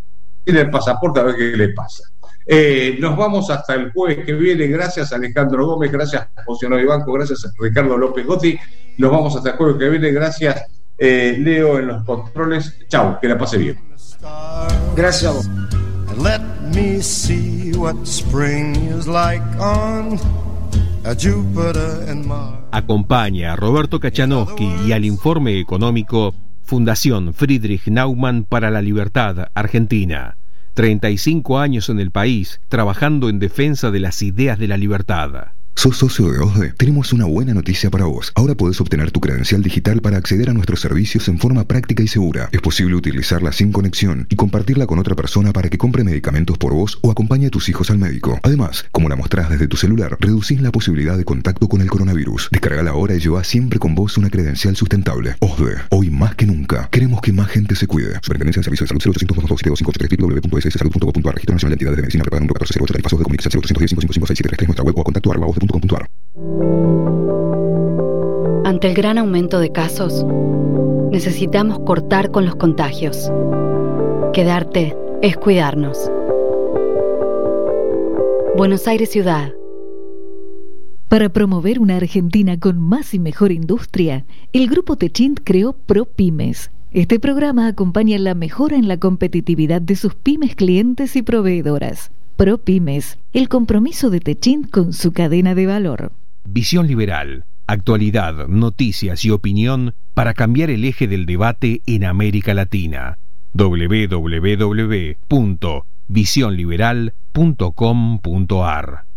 tiene el pasaporte a ver qué le pasa. Eh, nos vamos hasta el jueves que viene. Gracias Alejandro Gómez, gracias José Noy Banco, gracias Ricardo López Gotti. Nos vamos hasta el jueves que viene. Gracias eh, Leo en los controles. Chau, que la pase bien. Gracias a vos. Let me see what spring is like on Jupiter and Mars. Acompaña a Roberto Kachanowski y al informe económico Fundación Friedrich Naumann para la Libertad, Argentina. treinta y cinco años en el país trabajando en defensa de las ideas de la libertad. ¿Sos socio de OSDE? Tenemos una buena noticia para vos. Ahora podés obtener tu credencial digital para acceder a nuestros servicios en forma práctica y segura. Es posible utilizarla sin conexión y compartirla con otra persona para que compre medicamentos por vos o acompañe a tus hijos al médico. Además, como la mostrás desde tu celular, reducís la posibilidad de contacto con el coronavirus. Descargala ahora y lleva siempre con vos una credencial sustentable. OSDE, hoy más que nunca, queremos que más gente se cuide. Superintendencia de Servicios de Salud cero ochocientos dos dos siete dos cinco ocho tres w w w punto s s salud punto gov punto a r. Registro Nacional de Entidades de Medicina preparado catorce cero ocho. Tarifas de comunicación cero ochocientos diez cinco cinco seis siete tres. Nuestra web o a contacto arroba osde punto com punto a r. Ante el gran aumento de casos, necesitamos cortar con los contagios. Quedarte es cuidarnos. Buenos Aires Ciudad. Para promover una Argentina con más y mejor industria, el Grupo Techint creó ProPymes. Este programa acompaña la mejora en la competitividad de sus pymes clientes y proveedoras. ProPymes, el compromiso de Techint con su cadena de valor. Visión Liberal, actualidad, noticias y opinión para cambiar el eje del debate en América Latina. w w w punto visión liberal punto com punto a r